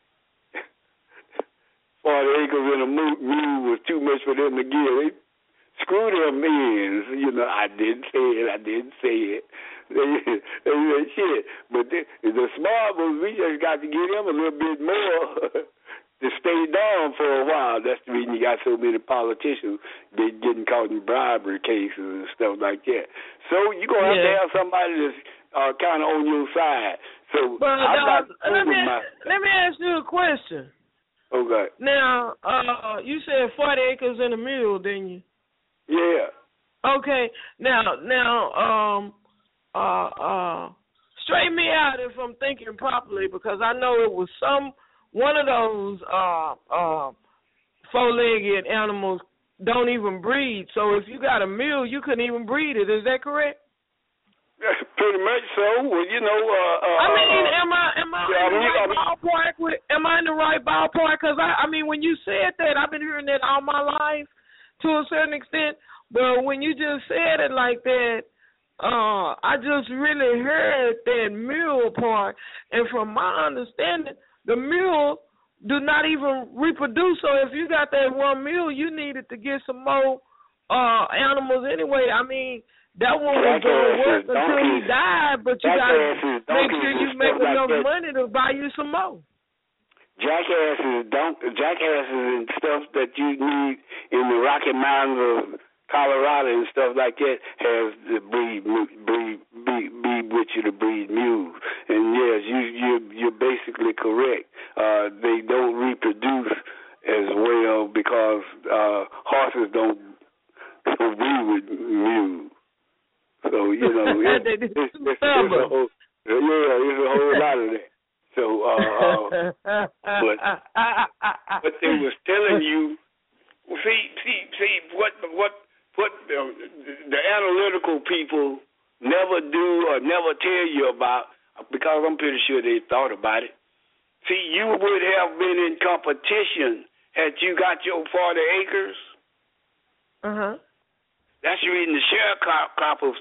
said 40 acres in a mule was too much for them to give. Screw them ends. You know, I didn't say it. They said shit. But the smart ones, we just got to get them a little bit more to stay down for a while. That's the reason you got so many politicians getting caught in bribery cases and stuff like that. So you're going to have to have somebody that's kind of on your side. So let me ask you a question. Okay. Now, you said 40 acres and a mule, didn't you? Yeah. Okay. Now, straighten me out if I'm thinking properly, because I know it was one of those four-legged animals don't even breed. So if you got a mule, you couldn't even breed it. Is that correct? Pretty much so. Well, you know. am I in the right ballpark? Am I in the right ballpark? Because I mean, when you said that, I've been hearing that all my life to a certain extent. But when you just said it like that, I just really heard that mule part. And from my understanding, the mule do not even reproduce. So if you got that one mule, you needed to get some more animals anyway. I mean, that one was going to work until he died, but you got to make sure you make enough money to buy you some more. Jackasses and stuff that you need in the Rocky Mountains of Colorado and stuff like that has the breed with you to breed mules. And yes, you're basically correct. They don't reproduce as well because horses don't breed with mules. So, you know, it's a whole lot of that. So, but they was telling you, see what the analytical people never do or never tell you about, because I'm pretty sure they thought about it. See, you would have been in competition had you got your 40 acres. That's the reason the sharecroppers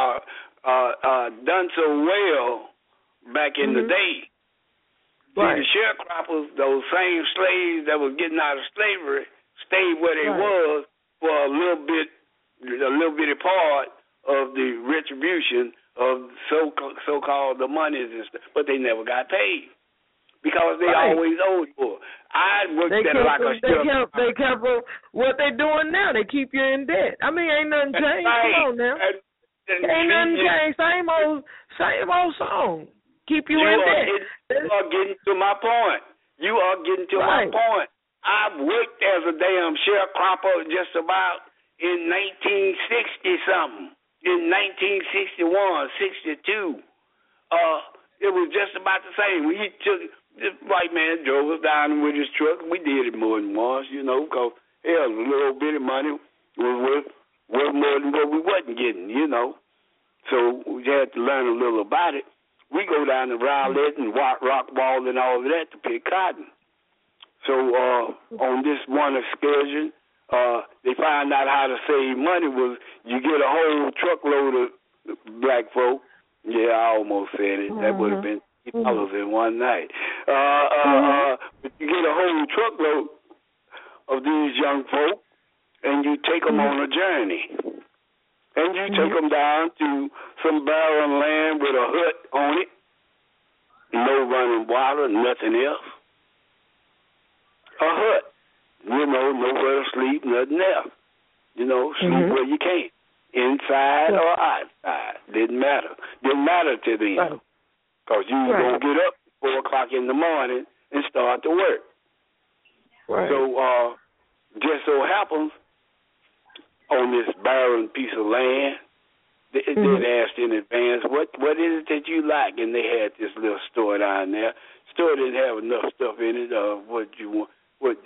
done so well back in the day. Right. See, the sharecroppers, those same slaves that was getting out of slavery, stayed where they was for a little bitty part of the retribution of so-called the monies and stuff, but they never got paid because they always owed for. I worked at like a sharecropper. They kept what they doing now. They keep you in debt. I mean, ain't nothing changed. Come on now. Ain't nothing changed. Same old song. Keep you in debt. You are getting to my point. My point. I worked as a damn sharecropper just about in 1960-something. In 1961, 62. It was just about the same. This white man drove us down with his truck. We did it more than once, you know, because, hell, a little bit of money was worth more than what we wasn't getting, you know. So we had to learn a little about it. We go down to Rowlett and Rock Wall and all of that to pick cotton. So on this one excursion, they find out how to save money was you get a whole truckload of black folk. Yeah, I almost said it. That would have been $8 in one night. But you get a whole truckload of these young folk, and you take them on a journey. And you take them down to some barren land with a hut on it, no running water, nothing else. A hut, you know, nowhere to sleep, nothing else. You know, sleep where you can, inside or outside. Didn't matter. Didn't matter to them, because you was going to get up at 4 o'clock in the morning and start to work. Right. So just so happens, on this barren piece of land, they asked in advance, what is it that you like? And they had this little store down there. Store didn't have enough stuff in it of what you want. What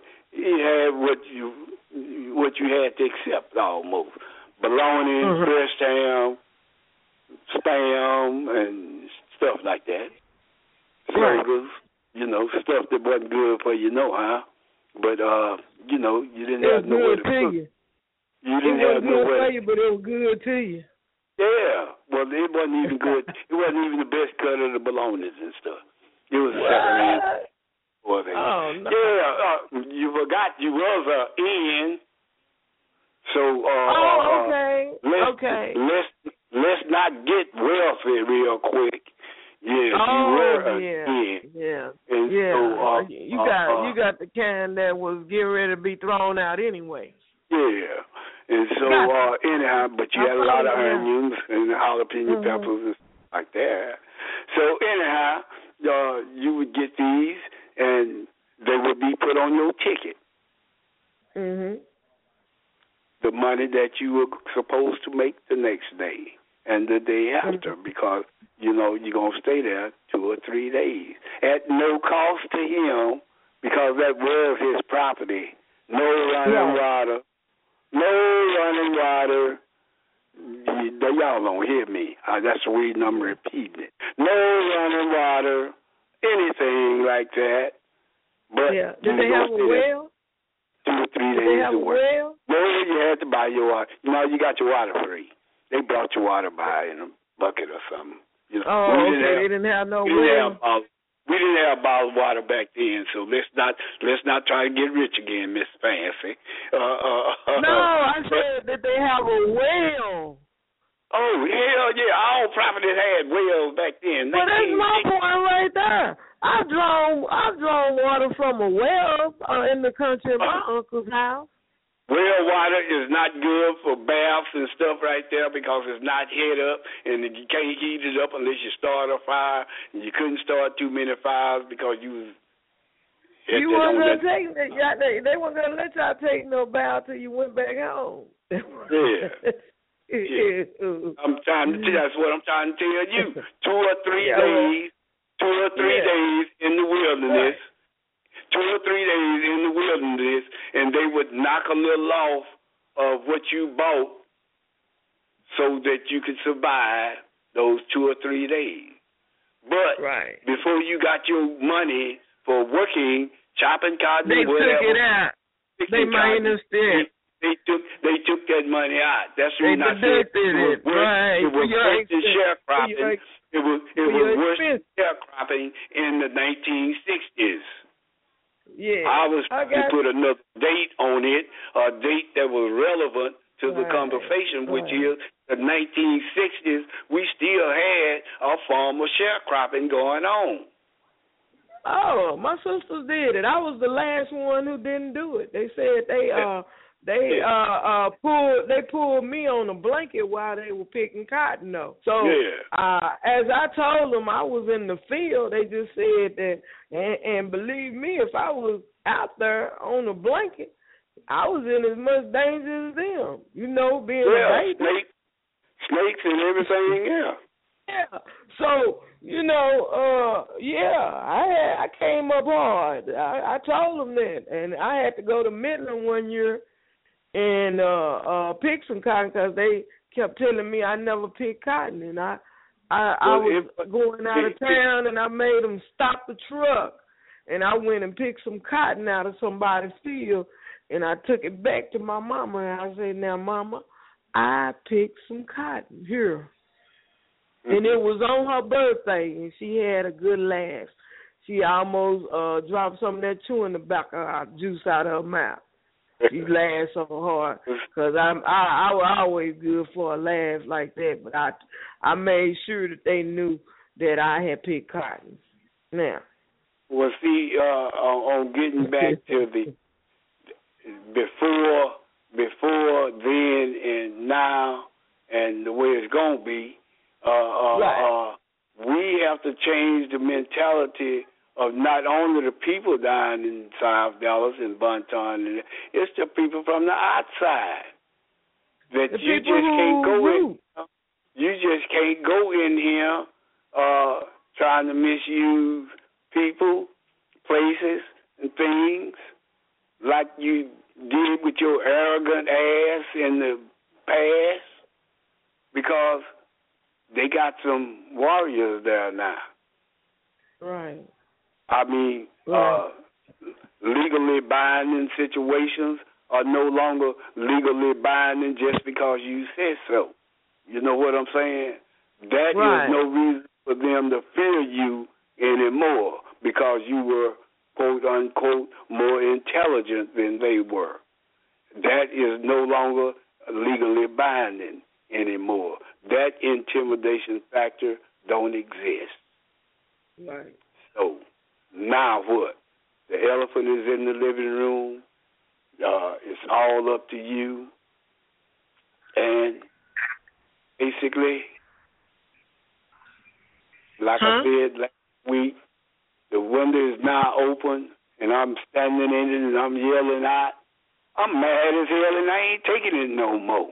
you had to accept almost. Bologna, fresh ham, spam, and stuff like that. Burgers, you know, stuff that wasn't good for you, But you know, you didn't have nowhere to cook. You didn't have nowhere for you, but it was good to you. Yeah, well, it wasn't even good. It wasn't even the best cut of the bolognas and stuff. It was secondhand. Oh, no. Yeah, you forgot you was in So okay. Let's not get wealthy real quick. Yes, you were yeah. And yeah. So, you got the kind that was getting ready to be thrown out anyway. Yeah. And so anyhow, but you had a lot of onions and jalapeno peppers and stuff like that. So anyhow, you would get these and they would be put on your ticket. Mhm. The money that you were supposed to make the next day and the day after, because you're gonna stay there 2 or 3 days at no cost to him, because that was his property. No running water. Y'all don't hear me. That's the reason I'm repeating it. No running water, anything like that. But did they have a well? 2 or 3 days. Did they have a well? No, you had to buy your water. You got your water free. They brought your water by in a bucket or something. They didn't have no well. We didn't have bottled water back then, so let's not try to get rich again, Miss Fancy. No, I said that they have a well. Oh, hell yeah. All properties had wells back then. Well, that's my point right there. I've drawn water from a well in the country at my uncle's house. Well water is not good for baths and stuff right there because it's not heat up, and you can't heat it up unless you start a fire. And you couldn't start too many fires because you weren't going to take it. They weren't going to let y'all take no bath till you went back home. Yeah. That's what I'm trying to tell you. 2 or 3 days. 2 or 3 days in the wilderness. 2 or 3 days in the wilderness, and they would knock a little off of what you bought so that you could survive those 2 or 3 days. But before you got your money for working, chopping cotton, they whatever, took it out. They minus it. They took that money out. That's the reason I said it was worse than sharecropping. It was worse than sharecropping in the 1960s. Yeah, I was trying to put another date on it, a date that was relevant to the conversation, which is the 1960s. We still had a form of sharecropping going on. Oh, my sisters did it. I was the last one who didn't do it. They said they pulled me on a blanket while they were picking cotton though. So as I told them I was in the field, they just said that, and believe me, if I was out there on a blanket, I was in as much danger as them. Being a baby. Snakes and everything, Yeah. So, I came up hard. I told them that, and I had to go to Midland one year and pick some cotton because they kept telling me I never picked cotton, and I was going out of town, and I made them stop the truck, and I went and picked some cotton out of somebody's field, and I took it back to my mama, and I said, "Now, Mama, I picked some cotton here." And it was on her birthday, and she had a good laugh. She almost dropped some of that chewing tobacco juice out of her mouth. She laughed so hard because I was always good for a laugh like that. But I made sure that they knew that I had picked cotton. Now, well, see, on getting back to the before then and now and the way it's gonna be. We have to change the mentality of not only the people down in South Dallas and Bonton, it's the people from the outside that you just can't go in. You just can't go in here trying to misuse people, places, and things like you did with your arrogant ass in the past, because they got some warriors there now. Right. I mean, legally binding situations are no longer legally binding just because you said so. You know what I'm saying? That is no reason for them to fear you anymore because you were, quote, unquote, more intelligent than they were. that is no longer legally binding anymore. That intimidation factor don't exist. Right. So now what? The elephant is in the living room. It's all up to you. And basically, like I said last week, the window is now open, and I'm standing in it, and I'm yelling out, I'm mad as hell, and I ain't taking it no more.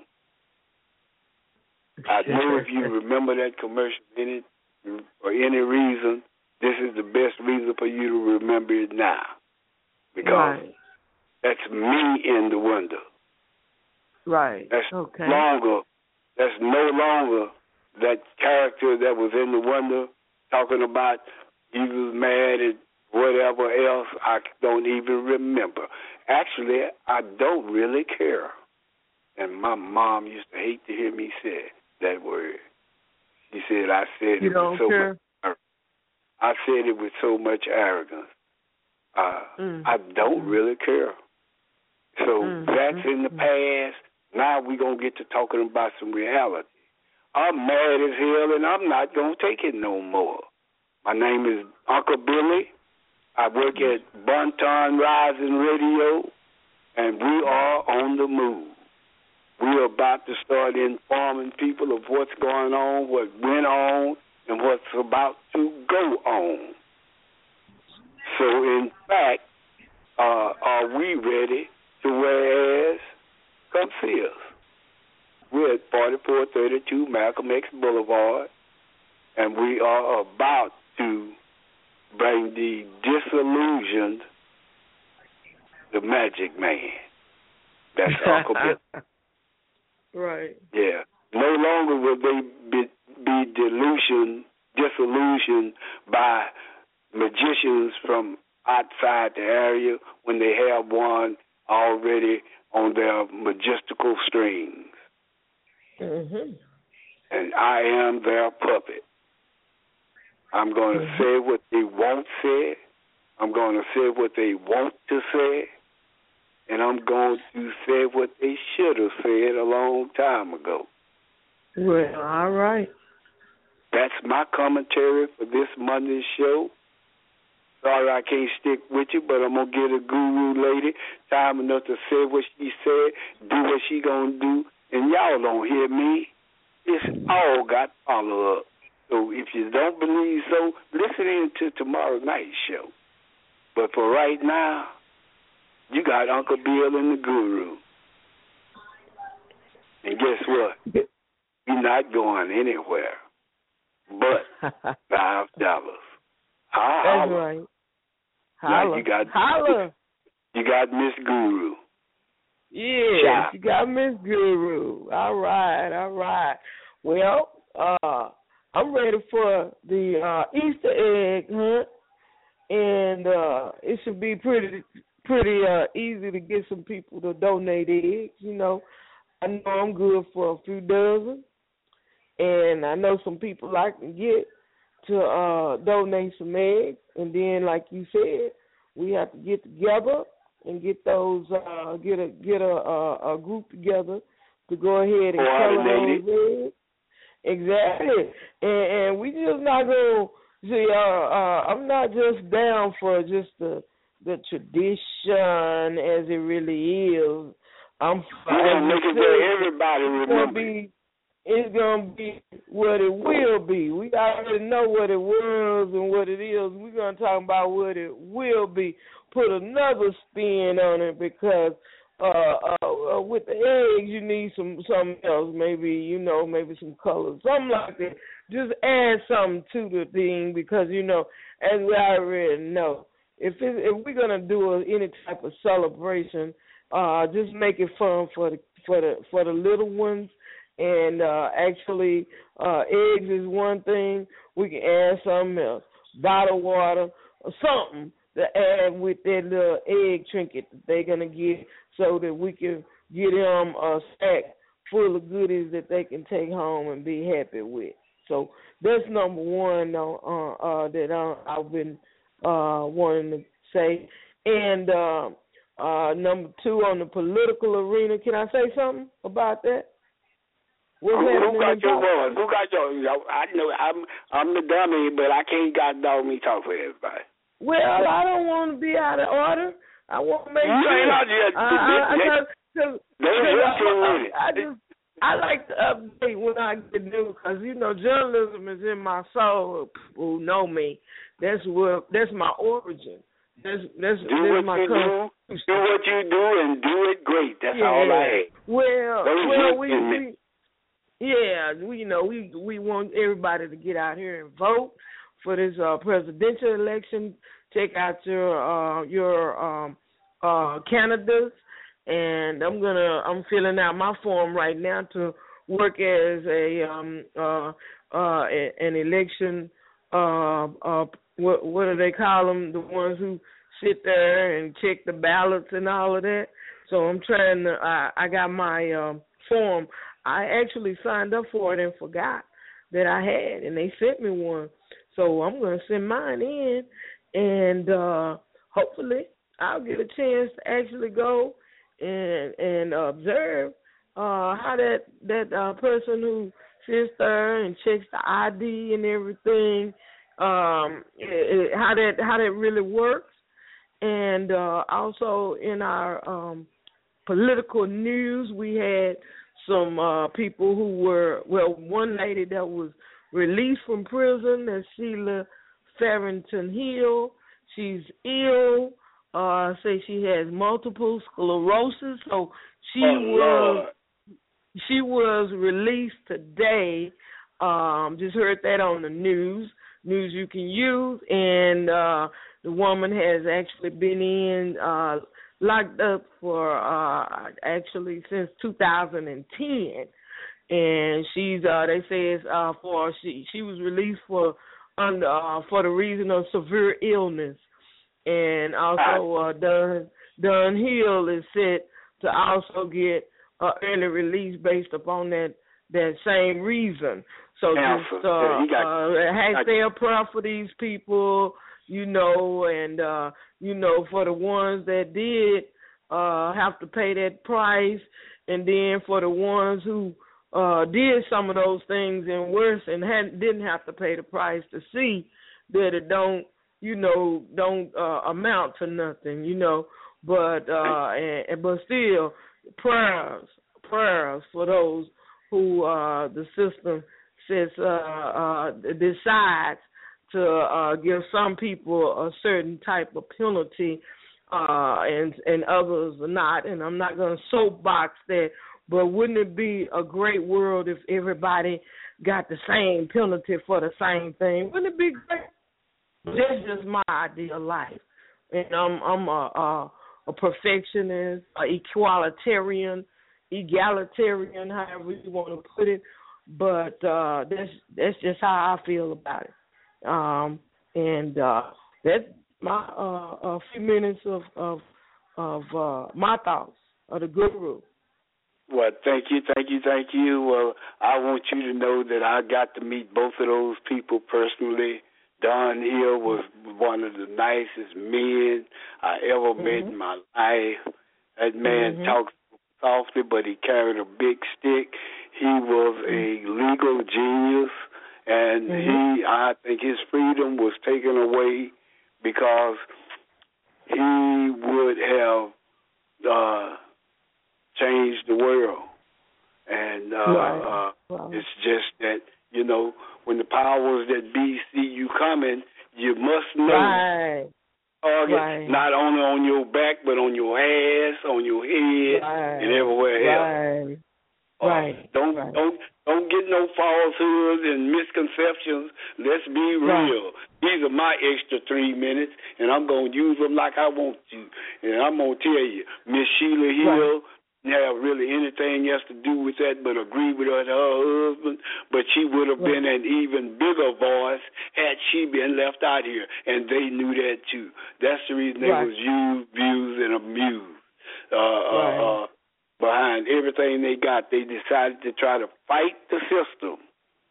I know if you remember that commercial in it, for any reason, this is the best reason for you to remember it now. Because that's me in the window. Right. That's okay. That's no longer that character that was in the window talking about he was mad at whatever else I don't even remember. Actually, I don't really care. And my mom used to hate to hear me say that word. She said I said you it don't with so care? much. I said it with so much arrogance. I don't really care. So that's in the past. Now we're going to get to talking about some reality. I'm mad as hell, and I'm not going to take it no more. My name is Uncle Billy. I work at Bonton Rising Radio, and we are on the move. We're about to start informing people of what's going on, what went on, and what's about to go on. So, in fact, are we ready to whereas come see us? We're at 4432 Malcolm X Boulevard, and we are about to bring the disillusioned, the Magic Man. That's Uncle Bill. Right. Yeah. No longer will they be disillusioned by magicians from outside the area when they have one already on their majestical strings. Mm-hmm. And I am their puppet. I'm going to say what they won't say. I'm going to say what they want to say. And I'm going to say what they should have said a long time ago. Well, all right. That's my commentary for this Monday's show. Sorry I can't stick with you, but I'm going to get a guru lady time enough to say what she said, do what she going to do, and y'all don't hear me. It's all got follow-up. So if you don't believe so, listen in to tomorrow night's show. But for right now, you got Uncle Bill and the Guru. And guess what? You're not going anywhere but $5. That's right. Now you got Miss Guru. Yeah, you got Miss Guru. All right. Well, I'm ready for the Easter egg hunt, and it should be pretty easy to get some people to donate eggs. You know, I know I'm good for a few dozen, and I know some people I can get to donate some eggs. And then, like you said, we have to get together and get those get a group together to go ahead and color those eggs. Exactly, and we just not gonna see. I'm not just down for just the tradition as it really is. I'm gonna make it where everybody remembers. It's gonna be what it will be. We already know what it was and what it is. We're gonna talk about what it will be. Put another spin on it because with the eggs you need something else. Maybe maybe some colors, something like that. Just add something to the thing because as we already know, if we're gonna do any type of celebration, just make it fun for the little ones. And actually, eggs is one thing. We can add something else, bottled water or something to add with that little egg trinket that they're going to get so that we can get them a sack full of goodies that they can take home and be happy with. So that's number one that I've been wanting to say. And Number 2 on the political arena. Can I say something about that? Who got your voice? Who got your? I know I'm the dummy, but I can't dog me talk for everybody. Well, I don't want to be out of order. I want to make sure. I like to update when I get new, because journalism is in my soul. People who know me, that's my origin. That's my do what you do and do it great. That's all I have. We want everybody to get out here and vote for this presidential election. Check out your candidates, and I'm filling out my form right now to work as an election. What do they call them? The ones who sit there and check the ballots and all of that. So I'm trying to. I got my form. I actually signed up for it and forgot that I had, and they sent me one. So I'm going to send mine in, and hopefully I'll get a chance to actually go and observe how that person who sits there and checks the ID and everything, how that really works. And also in our political news, we had some people who were, one lady that was released from prison, that's Sheila Farrington Hill. She's ill. Say she has multiple sclerosis. So she was released today. Just heard that on the news you can use. And the woman has actually been in locked up for actually since 2010, and she's they say it's she was released for the reason of severe illness, and also Don Hill is set to also get early release based upon that same reason. So just stay a prayer for these people. And, for the ones that did have to pay that price, and then for the ones who did some of those things and worse and didn't have to pay the price, to see that it don't amount to nothing, but still prayers for those who the system decides to give some people a certain type of penalty and others not. And I'm not going to soapbox that, but wouldn't it be a great world if everybody got the same penalty for the same thing? Wouldn't it be great? That's just my ideal life. And I'm a perfectionist, egalitarian, however you want to put it. But that's just how I feel about it. And that's my a few minutes of my thoughts of the guru. Well, thank you. Well, I want you to know that I got to meet both of those people personally. Don Hill was one of the nicest men I ever met in my life. That man talked softly, but he carried a big stick. He was a legal genius. And I think his freedom was taken away because he would have changed the world. And it's just that, when the powers that be see you coming, you must know. Not only on your back, but on your ass, on your head, and everywhere else. Don't get no falsehoods and misconceptions. Let's be real. These are my extra 3 minutes, and I'm going to use them like I want to. And I'm going to tell you, Miss Sheila Hill have really anything else to do with that but agree with her husband, but she would have been an even bigger voice had she been left out here, and they knew that too. That's the reason they was used, abused, and amused. Behind everything they got, they decided to try to fight the system.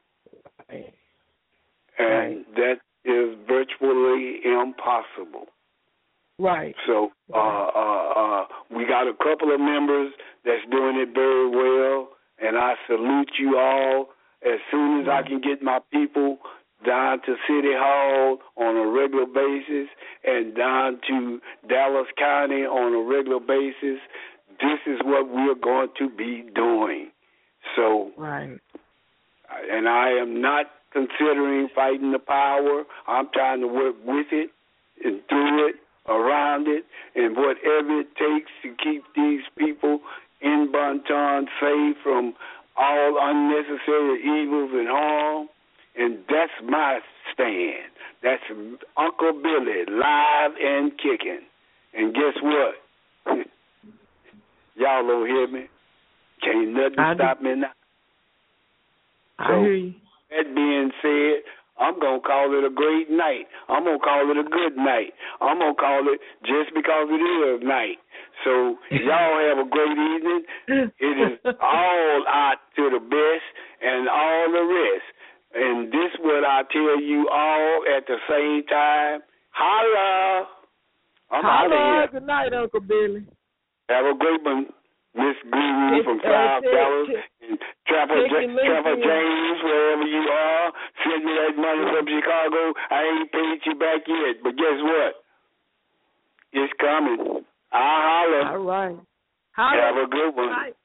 And that is virtually impossible. So, We got a couple of members that's doing it very well, and I salute you all. As soon as I can get my people down to City Hall on a regular basis and down to Dallas County on a regular basis, this is what we're going to be doing. So, right. And I am not considering fighting the power. I'm trying to work with it and through it, around it, and whatever it takes to keep these people in Bonton safe from all unnecessary evils and harm. And that's my stand. That's Uncle Billy, live and kicking. And guess what? Y'all don't hear me. Can't nothing stop me now. I hear you. That being said, I'm going to call it a great night. I'm going to call it a good night. I'm going to call it just because it is night. So y'all have a great evening. It is all out to the best and all the rest. And this what I tell you all at the same time. Holla. I'm out of here. Good night, Uncle Billy. Have a great one. Miss Guru from South Dallas and Trapper James, wherever you are, send me that money from Chicago. I ain't paid you back yet, but guess what? It's coming. I'll holler. All right. Have a good one. Bye.